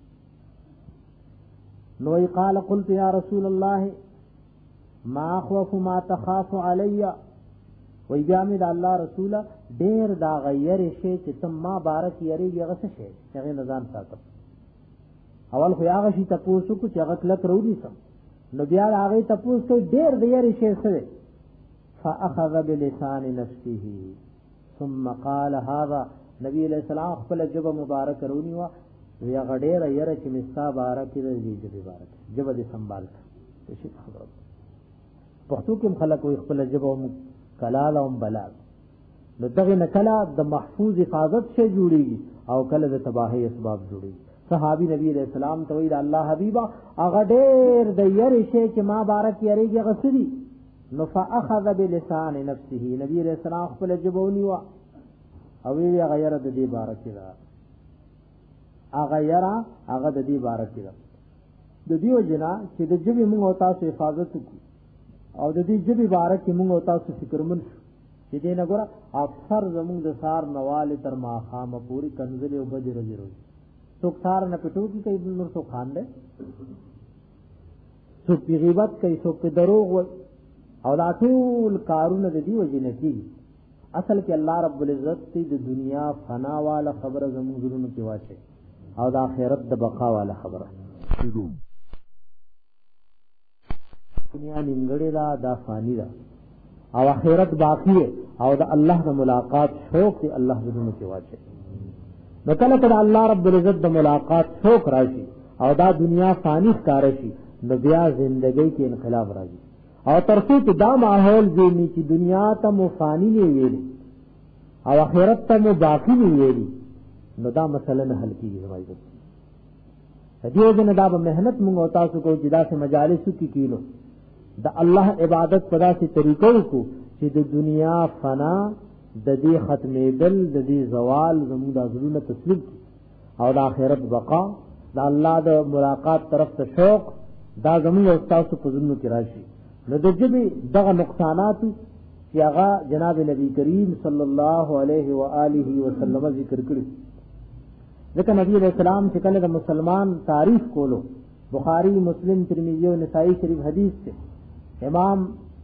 نو قال قلت یا رسول الله ما خوف ما تخاف علی، وای بیا مې د الله رسوله ډېر دا غیر شي چې تم ما بارک یریږي هغه څه شي هغه نظام ساتم. اول خو هغه شي تاسو کو چې هغه کلک وروړي سم، نو بیا هغه تاسو ته ډېر د یری شي سره. فاخذ بلسان نفسه ثم قال هذا، نبی علیہ السلام خپل جبه مبارک رونی وا یا غډېر یره چې مستا بارک دې جبه بارک جبه دې سنبال شي. خبره پښتو کې خلک وي خپل جبه کلال او بلال، نو دغه نکلا د محفوظ حفاظت شي جوړيږي او کله د تباہی اسباب جوړيږي. صحابی نبی علیہ السلام ته وی الله حبیبا هغه ډېر د یری شي چې ما بارک یریږي غسری. نو فاخذ بلسان نفسه، نبی علیہ السلام خپل جبونی وا او وی غیر د دې بارک را هغه یرا هغه د دې بارک را د دیو جنا چې د جبې موږ او تاسو حفاظت وکړو او د دې جبې بارک موږ او تاسو فکرمن چې دې نه ګره اکثر زموږ د سار نواله تر ما خامه پوری کنځلې او بجې روزي څوک سار نه پټو کی کوي نور څوک خان دې څوک غیبت کوي څوک دروغ او دا ټول کارونه د دې وجې نه کیږي. اصل کې الله رب العزت د دنیا فنا والا خبره زموږ زړونو کې واچي او د آخرت د بقا والا خبره. دنیا نیمګړې ده، دا فانی ده او آخرت باقی ہے او د الله د ملاقات شوق دی الله زړونو کې واچي. نو کله کله الله رب العزت د ملاقات شوق راشي او دا دنیا فانی ښکار شي نو بیا زندګۍ کې انقلاب راځي او ترڅو چې دا ماحول دی چې دنیا ته مو فانی نه ویلي او آخرت ته مو باقی نه ویلي نو دا مسله نه حل کیږي. زمایي دیو جن دا به مهنت مونږ او تاسو کو جدا سے مجالس کې کینو د الله عبادت په داسې طریقو کو چې د دنیا فنا د دې ختمېدل د دې زوال زموږ د زړونو تسلیم کی او د آخرت بقا د الله د ملاقات طرف ته شوق دا زموږ او تاسو په زړونو کې راشي. نو د جبې دغه نقصانات چې هغه جناب نبی کریم صلی الله علیه و آله وسلم ذکر کړی. ځکه نبی علیہ السلام چې کله د مسلمان تعریف کولو بخاری مسلم ترمذی او نسائی شریف حدیث ته امام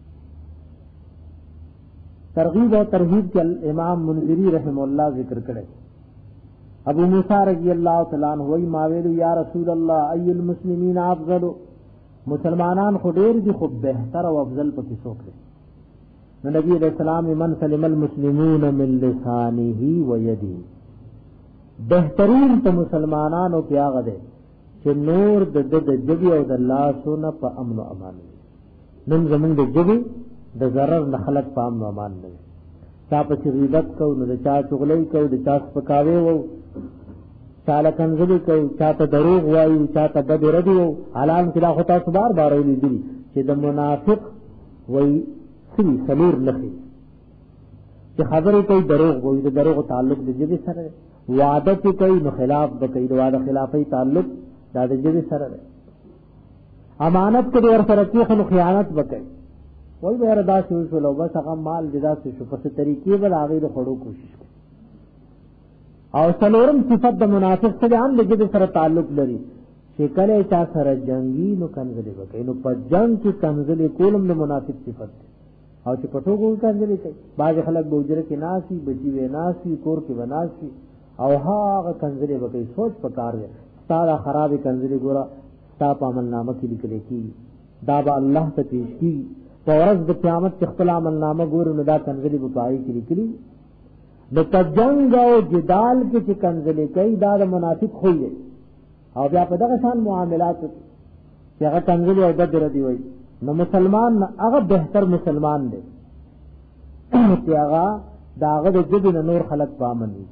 ترغیب و ترہیب کے امام منذری رحم اللہ ذکر کرے. ابو موسیٰ رضی اللہ تعالیٰ عنہ وی ماویلو یا رسول اللہ ای المسلمین افضلو مسلمانان خودیر دی خود بہتر و افضل پا کسو کرے. نبی علیہ السلام من سلم المسلمون من لسانه و یدی بہترین پا مسلمانانو پیاغ دے چه نور د جبی او د لاسو نا پا امن و امان دے. نم زمین د جبی د ضرر نه خلق پام نو امان نه چا په غیبت کو نو د چا چغلې کو د چا سپکاوي وو چاله کنځلې کو چا ته دروغ وایي چا ته بد ردی وو علام کلا خطا بار بار ویلي دي چې د منافق وای سری سلور لخي چې خبرې کوي دروغ وایي د دروغ تعلق د جبه سره وعده کوي نو خلاف به کوي د وعده خلافي تعلق د جبه سره امانت کې ور سره کې خو خیانت وکړي وای به ردا شو لو بس هغه مال ددا شو په طریقې بل هغه د خړو کوشش کوي. او څلورم صفت د منافق سره هم د سره تعلق لري چې کله چا سره جنگي نو کنځلې وکړي نو په جنگ کې کنځلې کولم د منافق صفت ده. او چې پټو ګول کنځلې کوي باز خلک بوجره کې ناسي بچي وې ناسي کور کې وناسي او هغه کنځلې وکړي سوچ پکار دی ستاره خرابې کنځلې ګوره ستا په عمل نامه کې لیکل کی دا به الله ته پیش کی پورز د قیامت چې خپل عمل نامه ګورو نو دا کنځلې بپای کې لیکلي د تجنګ او جدال کې چې کنځلې کوي دا د منافق خوې دی. او بیا په دغه شان معاملات چې هغه کنځلې او بدر دی وای نو مسلمان هغه بهتر مسلمان دی چې هغه داغه د جبن نور خلق پامن وي.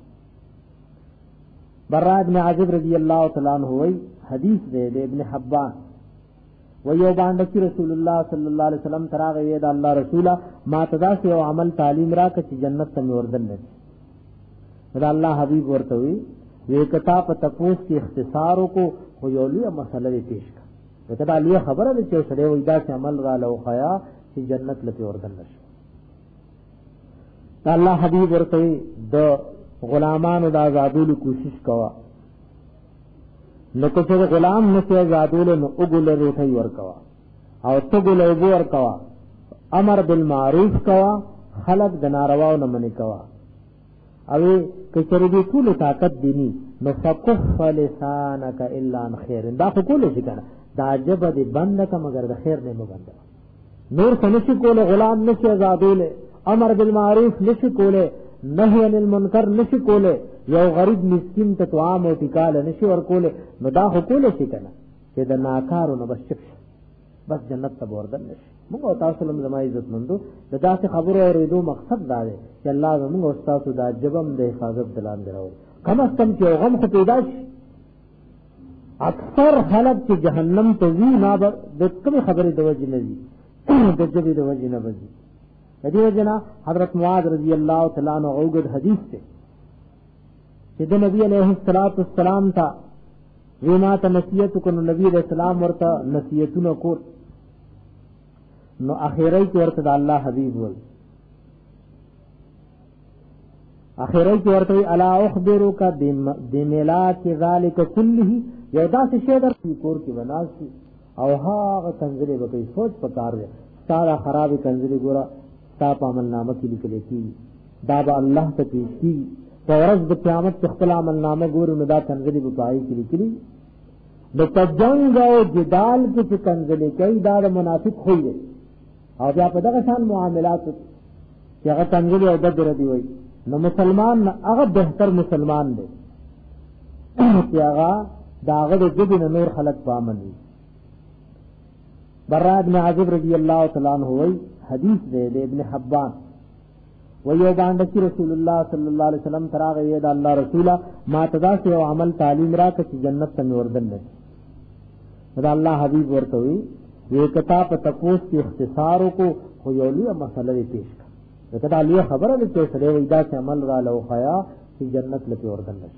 برا ابن عازب رضی الله تعالی عنہ وای حدیث دی د ابن حبان ویو باندې چې رسول الله صلی الله علیه وسلم تراغه وی دا الله رسوله ما تدا سے او عمل تعلیم را کچ جنت ته وردن نه دا الله حبیب ورته وی وی کتا په تپوس کې اختصار کو خو یو لوی مسله پیش کړه دا لوی خبره ده چې سره وی دا چې عمل را لو خیا چې جنت لته وردن نشي. الله حبیب ورته د غلامانو د آزادولو کوشش کوا نو که غلام نسی آزادولو نو اگل روٹی ورکوا او تگل ابو ورکوا امر بالمعروف کوا خلق د نارواو نه منی کوا اوی که چردی طول طاقت دینی نو فکف لسانک الا عن خیر دا خو کولو شي کنه دا جبه دی بند کا مگر د خیر نه بند نور سنشی کوله غلام نسی آزادوله امر بالمعروف نسی کوله نهی عن المنکر نسی کوله یو غریب مسکین ته طعام او ټیکال نشي ورکوله نو دا حقوق شي کنه چې د ناکارو نه بس جنت ته وردن نشي. موږ تاسو لم زما عزت مندو د داسې خبرو اورېدو مقصد دا دی چې الله زموږ او تاسو د جبم د حفاظت دلان درو کم از کم چې غم خو پیدا شي. اکثر خلک چې جهنم ته وی نه د کوم خبرې د وجه نه وي د جبې د وجه نه وځي. د دې وجه نه حضرت معاذ رضی الله تعالی عنہ اوږد حدیث ته چې د نبی علیہ الصلوۃ والسلام ته وینا ته نصیحت کوي نبی علیہ السلام ورته نصیحتونه کول نو اخیری کې ورته د الله حبیب ول اخیری کې ورته الا اخبرک بملاک ذلک كله یو داسې شی در کور کې بناسي او هغه کنځلې وکړي سوچ پکار دی سارا خرابې کنځلې ګوره تا په عمل نامه کې لیکل کېږي دا به الله ته پیش کی په ورځ د قیامت کې خپل عمل نامه ګورو نو دا کنځلې به پای کې لیکلي د تجنګ او جدال کې چې کنځلې کوي دا د منافق خوی دی او بیا په دغه شان معاملات چې هغه کنځلې او بدر دی وي نو مسلمان هغه بهتر مسلمان دی چې هغه داغه د جبه نور خلق پامن وي. برا ابن عازب رضی اللہ تعالی عنہ وی حدیث دے ابن حبان ویو باندې چې رسول الله صلی الله علیه وسلم تراغه یې د الله رسوله ما تدا سے عمل تعلیم را چې جنت ته وردل نه دا الله حبیب ورته وی یہ کتاب تپوس کی اختصار کو خو یو لوی مسله پیش کړه دا لوی خبره ده چې سره وی دا چې عمل را لو خیا چې جنت لته وردل نه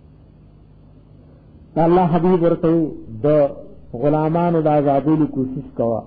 الله حبیب ورته د غلامانو د آزادولو کوشش کوا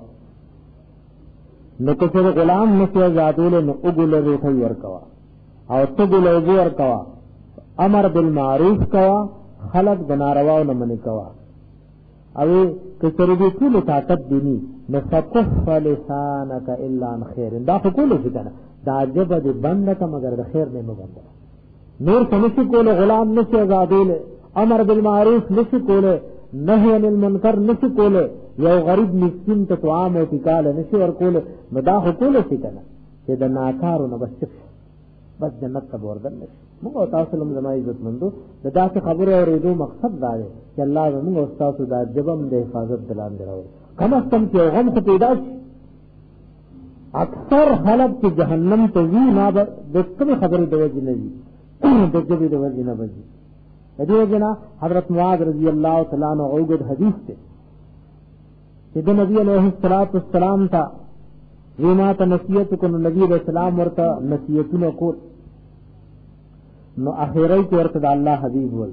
نو که څه غلام نشي آزادول نو وګول روټي ور کوا او تګول ور کوا امر بالمعروف کوا خلق د نارواو نه منې کوا او که څه دې ټول طاقت دیني نو فكف لسانك الا عن خير دا کول شي کنه دا جبه دې بند کا مگر د خیر نه بند نور څه کول غلام نشي آزادول امر بالمعروف نشي کوله نهی عن المنکر نشي کوله یو غریب مسکین ته طعام او تکال نشي ور کوله مدا حقوق شي کنه چې د ناکارو نه بس جنت ته ورغل نشي موږ تاسو لم زما عزت مندو د داسې خبره اورېدو مقصد دا دی چې الله زموږ استاد د جبم د حفاظت دلان دراوي کم از کم چې غم ته پیدا شي اکثر خلک چې جهنم ته وي نه د کوم خبرې د وجه نه وي د جبې د وجه نه وي دیو جنا حضرت معاذ رضی اللہ تعالی عنہ اوغد حدیث تے کہ د نبی علیہ الصلوۃ والسلام تا ویما ته نصیحت کو نبی علیہ السلام ورته نصیحتونه کو نو اخیری کې ورته د الله حبیب ول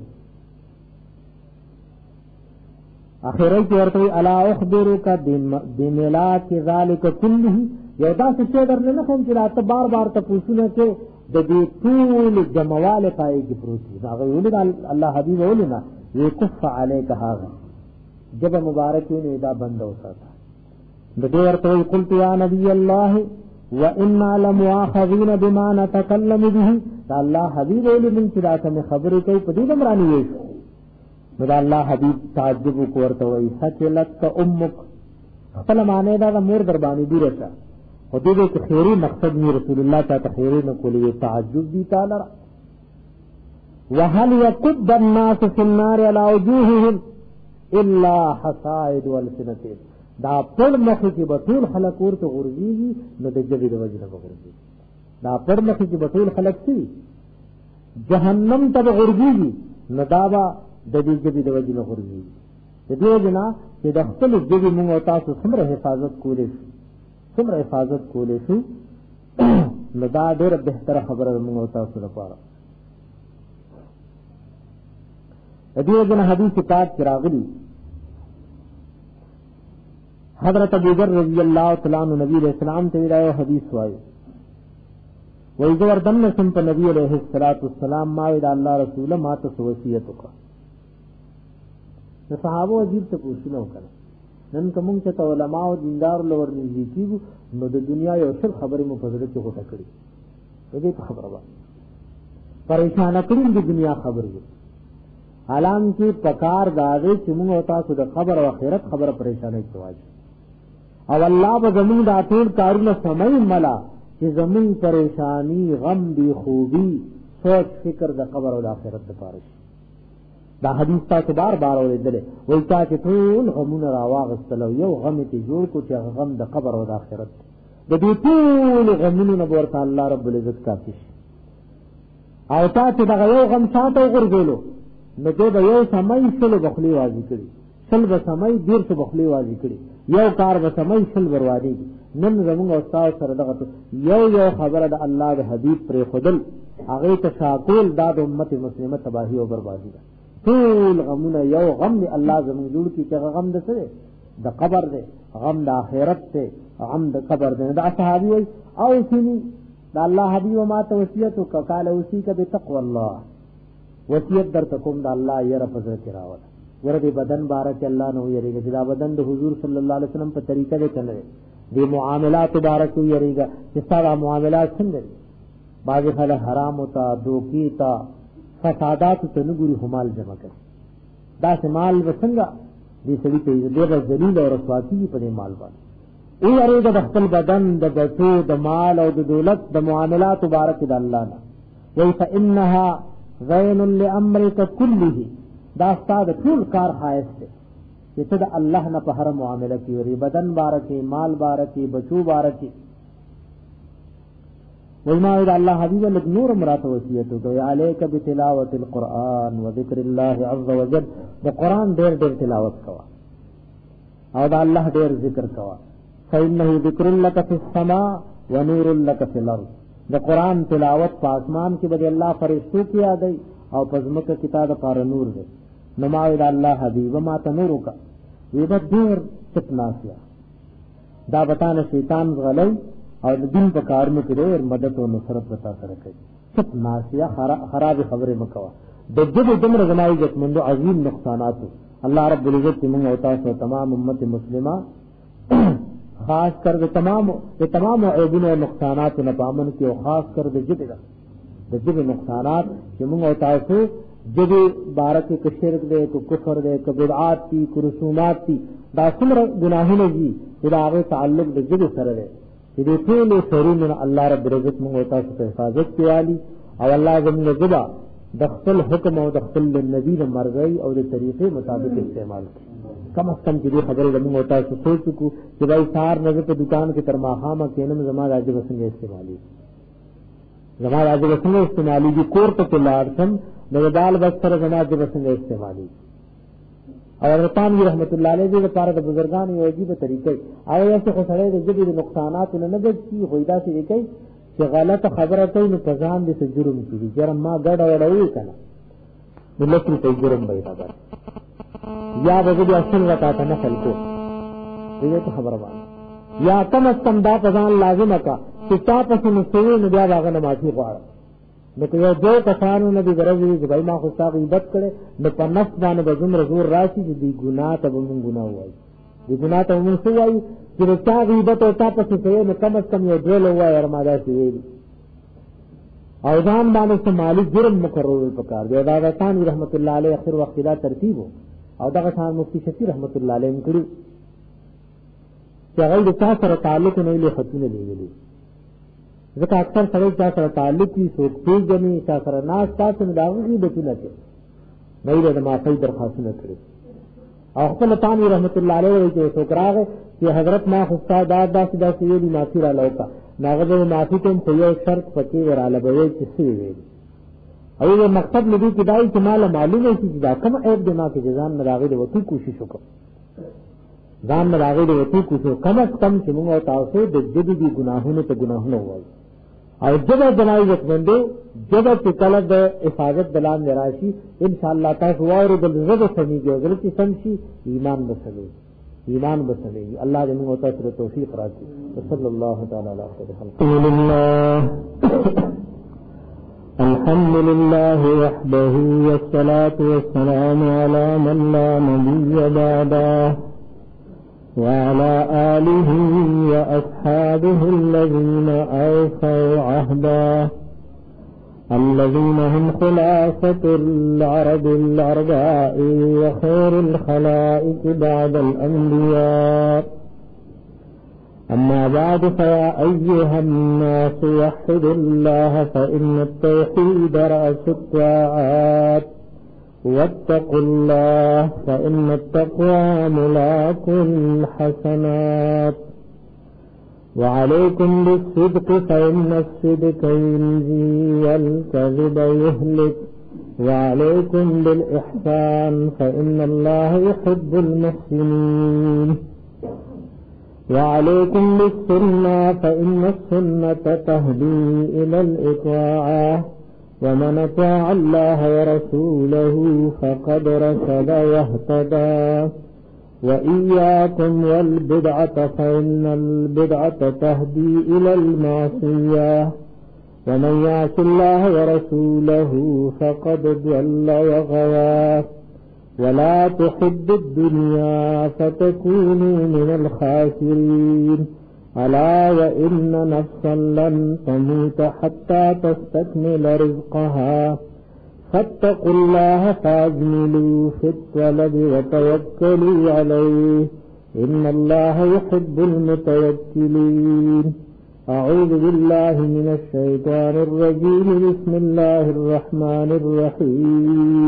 اخیری کې ورته الا اخبرک بملاک ذلک كله یو دا څه درنه نه کوم چې راته بار بار ته پوښتنه کې د دې ټول جمواله پای کې پروتي دا غوړي الله حبيب ولنا یکف علیک هاغه جب مبارک نه دا بند وساته د دې ورته قلت یا نبی الله وانا لمؤاخذين بما نتكلم به دا الله حبيب ولنا چې دا کوم خبرې کوي په دې دمرانی وي دا الله حبيب تعجب کو ورته وي سچلت امک خپل معنی دا مور در باندې دی رسا او دې کې خیری مقصد می رسول الله تعالی خیری نه کولی تعجب دی تعالی وهل يقد الناس في النار على وجوههم الا حصائد والسنتين دا پر مخ کې بطول خلق ورته غورځي نو د جبې د وجه نه غورځي دا پر مخ کې بطول خلق شي جهنم ته غورځي نو دا با د دې جبې د وجه نه غورځي د دې جنا چې د خپل جبې موږ تاسو څومره حفاظت کولې څومره حفاظت کولې شو نو دا ډېر بهتره خبره موږ تاسو لپاره د دې جنا حدیث کتاب کې راغلي حضرت ابو ذر رضی اللہ تعالی عنہ نبی علیہ السلام ته ویلو حدیث وایي وای زور دم سم په نبی علیہ الصلوۃ والسلام ما وی الله رسول ما ته وصیت وکړه د صحابه عجیب ته پوښتنه وکړه نن کوم چې علماء او دیندار لور نږدې کیږي نو د دنیا یو څل خبرې مو په ذکر کې غوټه کړې دې خبره وایي پریشان کړي د دنیا خبرې حالان کې پکار داده چې موږ تاسو د خبر او آخرت خبره پریشانه کوي او الله به زمون د ټول کارونه سمای ملا چې زمون پریشانی غم دی خوبی سوچ فکر د قبر او د آخرت لپاره دا حدیث تاسو بار بار اوریدل وای چې ټول غمونه راواغستلو یو غم ته جوړ کو چې غم د قبر او د آخرت د دې ټول غمونو نه ورته الله رب العزت کافي او تاسو دا یو غم ساته وګرځولو نو دې به یو سمای شلو بخلی واځي کړي شل به سمای دیر څه بخلی واځي کړي یو کار به سمای شل بروادي نن زموږ استاد سره دغه یو خبره د الله د حبیب پر خدل هغه ته شاکول د امت مسلمه تباہی او بربادی ده ټول غمونه یو غم دی الله زموږ جوړ کی چې غم ده سره د قبر ده غم د آخرت ده غم د قبر ده د صحابي او سني د الله حبیب ما ته وصیت وکاله وصیت به تقوا الله وصیت در تکوم د الله یره فضل کراوه ورته بدن بارک الله نو یریږي چې دا بدن د حضور صلی الله علیه وسلم په طریقه دې چلے دې معاملات بارک یریږي چې سارا معاملات څنګه دي باز خلک حرام ہوتا دوکي تا فسادات ته نګوري همال جمع کوي دا مال وسنګا دې سړي ته دې ذلیل او رسواتی په دې مال باندې ای اره د خپل بدن د ګټو د مال او د دولت د معاملات مبارک د الله نه وای فانها غین لامرک كله دا ستاسو ټول کار خاص دی چې ته د الله نه په هر معاملې کې ورې بدن بارکه مال بارکه بچو بارکه وما إذا الله حبيب لك نور مرات وصيته عليك بتلاوة القرآن وذكر الله عز وجل القرآن دير تلاوت كوا او دا الله دير ذكر كوا فإنه ذكر لك في السماء ونور لك في الأرض دا قرآن تلاوت پا آسمان کی بدی اللہ فرشتو کیا دی او پزمک کتاب پار نور دی نما إذا الله حبيب ما تنورو کا ویبت دیر چپناسیا دا بتانا شیطان غلی او دین په کارونو کې ډېر مدد او نصرت وتا سره کوي چپ ناسیا خراب خبره مکوا د دې دمر غنای جت مند عظیم نقصانات الله رب العزت موږ او تاسو تمام امت مسلمه خاص کر د تمام عیبونو او نقصانات نه پامن کې او خاص کر د جبه نقصانات چې موږ او تاسو جبه بارک کې شرک دې کو کفر دې کو بدعات دي کو رسومات دي دا څومره ګناهونه دي چې دا هغه تعلق د جبه سره دی دې ټول شرون الله رب العزت موږ تاسو ته حفاظت کوي او الله زموږ جبا د خپل حکم او د خپل نبی د مرګي او د طریقې مطابق استعمال کم از کم دې خبره زموږ تاسو سوچ کو چې دای سار نه په دکان کې تر ماخامه کینم زما راځي وسنګ استعمالي زما راځي وسنګ استعمالي دي کور ته لاړسم د دال بس سره زما راځي وسنګ استعمالي او رتانوی رحمت الله علیه دې لپاره د بزرګانو یو عجیب طریقې او یو څه خسرې د جدي نقصانات نه بچي غویدا سي کوي چې غلطه خبره کوي نو پزان دې څه جرم کوي جرم ما ګډ وړوي کنه ملکري ته جرم وای دا یا دغه اصل وتا نه خلکو دې ته خبره وای یا کم استم دا پزان لازم کا چې تاسو نو سوي نه بیا هغه نه معافي غواړي نو که یو دو کسانو نه دی غرضی چې بای ما خو تاسو عبادت کړي نو په نفس باندې به زمره زور راشي چې دی ګناه ته مونږ ګناه وایي دی ګناه ته مونږ څه وایي چې تاسو عبادت او تاسو ته نو کم از کم یو ډول وایي ارماده شي او ځان باندې سمالي جرم مقرر پکار دی دا ثاني رحمت الله علیه اخر وخت دا ترتیب او دا ثان مفتی شفیع رحمت الله علیه کړو چې هغه د تاسو سره تعلق نه لري خطونه لیدلی ځکه اکثر سره چا سره تعلق وي څوک پیژني چا سره ناس تاسو نه داوږي بچونه کې نه لري ما فای درخواستونه کړی او خپل تانی رحمت الله علیه چې څوک راغی چې حضرت ما خو استاد داسې ویلي معافي را لوکا ناغه معافي ته خو یو شرط پکې وراله به چې څه ویلي او یو مقصد لدی چې دای چې مال معلومه شي چې دا کوم عیب دی ما کې ځان نه راغی د وتی کوشش وکړ ځان نه راغی د وتی کوشش کم از کم چې موږ تاسو د جدي ګناهونو ته ګناهونه وایي او جبه جنایت باندې جبه چې کله د حفاظت بلان راشي ان شاء الله تاسو واره د زړه سميږي او غلطي سمشي ایمان بسوي الله دې موږ ته توفیق راکړي صلی الله تعالی علیه وسلم الحمد لله وحده والصلاة والسلام على من لا نبي بعده وعلى آله وأصحابه الذين أوفوا عهده الذين هم خلاصة العرب الأرباء وخير الخلائق بعد الأنبياء أما بعد فيا أيها الناس وحدوا الله فإن التوحيد رأس الطاعات واتقوا الله فإن التقوى ملاك الحسنات وعليكم بالصدق فإن الصدق ينجي والكذب يهلك وعليكم بالإحسان فإن الله يحب المحسنين وعليكم بالسنة فإن السنة تهدي إلى الإطاعة ومن أطاع الله ورسوله فقد رشد واهتدى وإياكم والبدعة فإن البدعة تهدي إلى المعصية ومن يعص الله ورسوله فقد ضل وغوى ولا تحب الدنيا فتكونوا من الخاسرين ألا وإن نفسا لن تموت حتى تستكمل رزقها فاتقوا الله فاجملوا في الطلب وتوكلوا عليه إن الله يحب المتوكلين. أعوذ بالله من الشيطان الرجيم. بسم الله الرحمن الرحيم.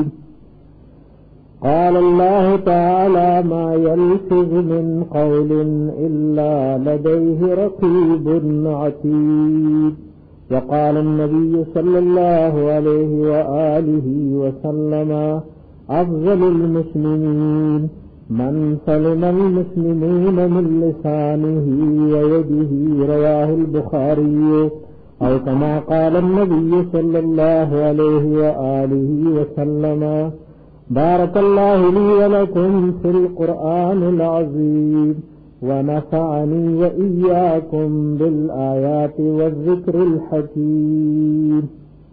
قال الله تعالى ما يلفظ من قول إلا لديه رقيب عتيد. وقال النبي صلى الله عليه وآله وسلم أفضل المسلمين من سلم المسلمون من لسانه ويده. رواه البخاري. أو كما قال النبي صلى الله عليه وآله وسلم بارك الله لي ولكم في القرآن العظيم ونفعني وإياكم بالآيات والذكر الحكيم.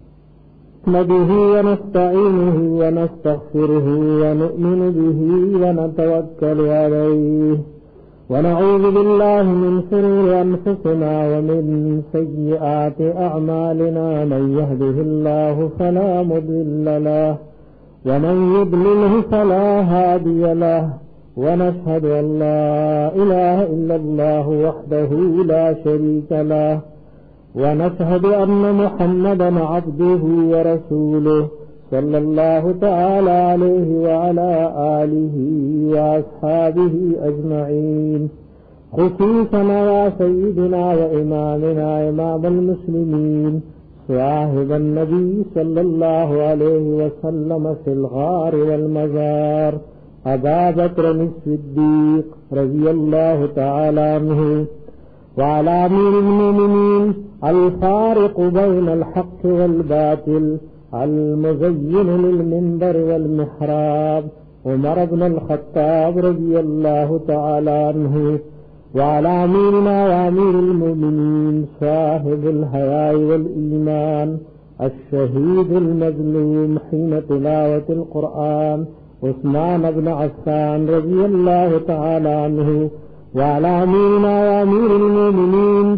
نحمده ونستعينه ونستغفره ونؤمن به ونتوكل عليه ونعوذ بالله من شرور أنفسنا ومن سيئات أعمالنا. من يهده الله فلا مضل له ومن يضلله فلا هادي له. ونشهد أن لا إله إلا الله وحده لا شريك له ونشهد أن محمدا عبده ورسوله صلى الله تعالى عليه وعلى آله وأصحابه أجمعين. خصوصا يا سيدنا وإمامنا إمام المسلمين صاحب النبي صلى الله عليه وسلم في الغار والمزار أبا بكر الصديق رضي الله تعالى عنه وعلى أمير المؤمنين الفارق بين الحق والباطل المزين للمنبر والمحراب عمر بن الخطاب رضي الله تعالى عنه وعلى أميرنا وأمير المؤمنين صاحب الحياء والإيمان الشهيد المظلوم حين تلاوة القرآن عثمان بن عفان رضي الله تعالى عنه وعلى أميرنا وأمير المؤمنين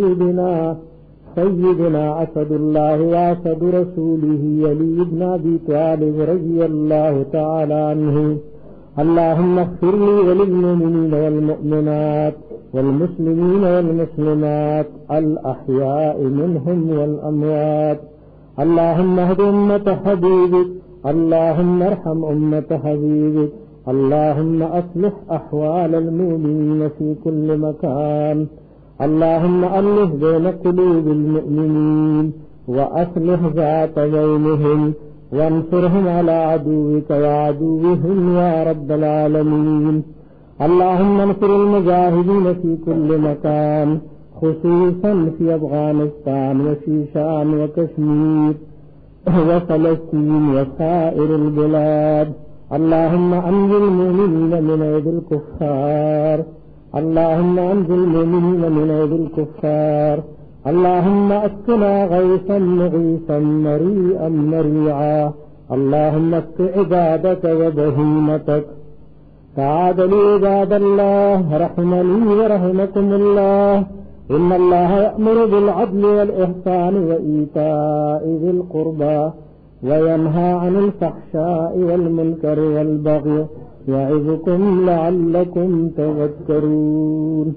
سيدنا أسد الله وأسد رسوله علي بن أبي طالب رضي الله تعالى عنه. اللهم اغفر لي وللمؤمنين والمؤمنات والمسلمين والمسلمات الأحياء منهم والأموات. اللهم اهد أمة حبيبك. اللهم ارحم أمة حبيبك. اللهم أصلح أحوال المؤمنين في كل مكان. اللهم ألف بين قلوب المؤمنين وأصلح ذات بينهم وانصرهم على عدوك وعدوهم يا رب العالمين. اللهم انصر المجاهدين في كل مكان خصوصا في أفغانستان وفي شام وكشمير وفلسطين وسائر البلاد. اللهم أنجِ المؤمنين من أيدي الكفار. اللهم أنجِ المؤمنين من أيدي الكفار. اللهم اسقنا غيثا مغيثا مريئا مريعا. اللهم اسق عبادك وبهيمتك. تعادلوا عباد الله رحمني ورحمكم الله. إن الله يأمر بالعدل والإحسان وإيتاء ذي القربى وينهى عن الفحشاء والمنكر والبغي يعظكم لعلكم تذكرون.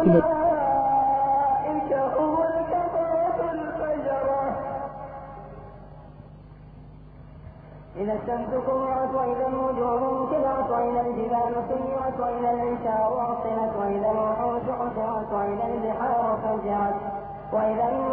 إذا الشمس كورت وإذا النجوم انكدرت وإذا الجبال سيرت وإذا العشار عطلت وإذا الوحوش حشرت وإذا البحار فجرت وإذا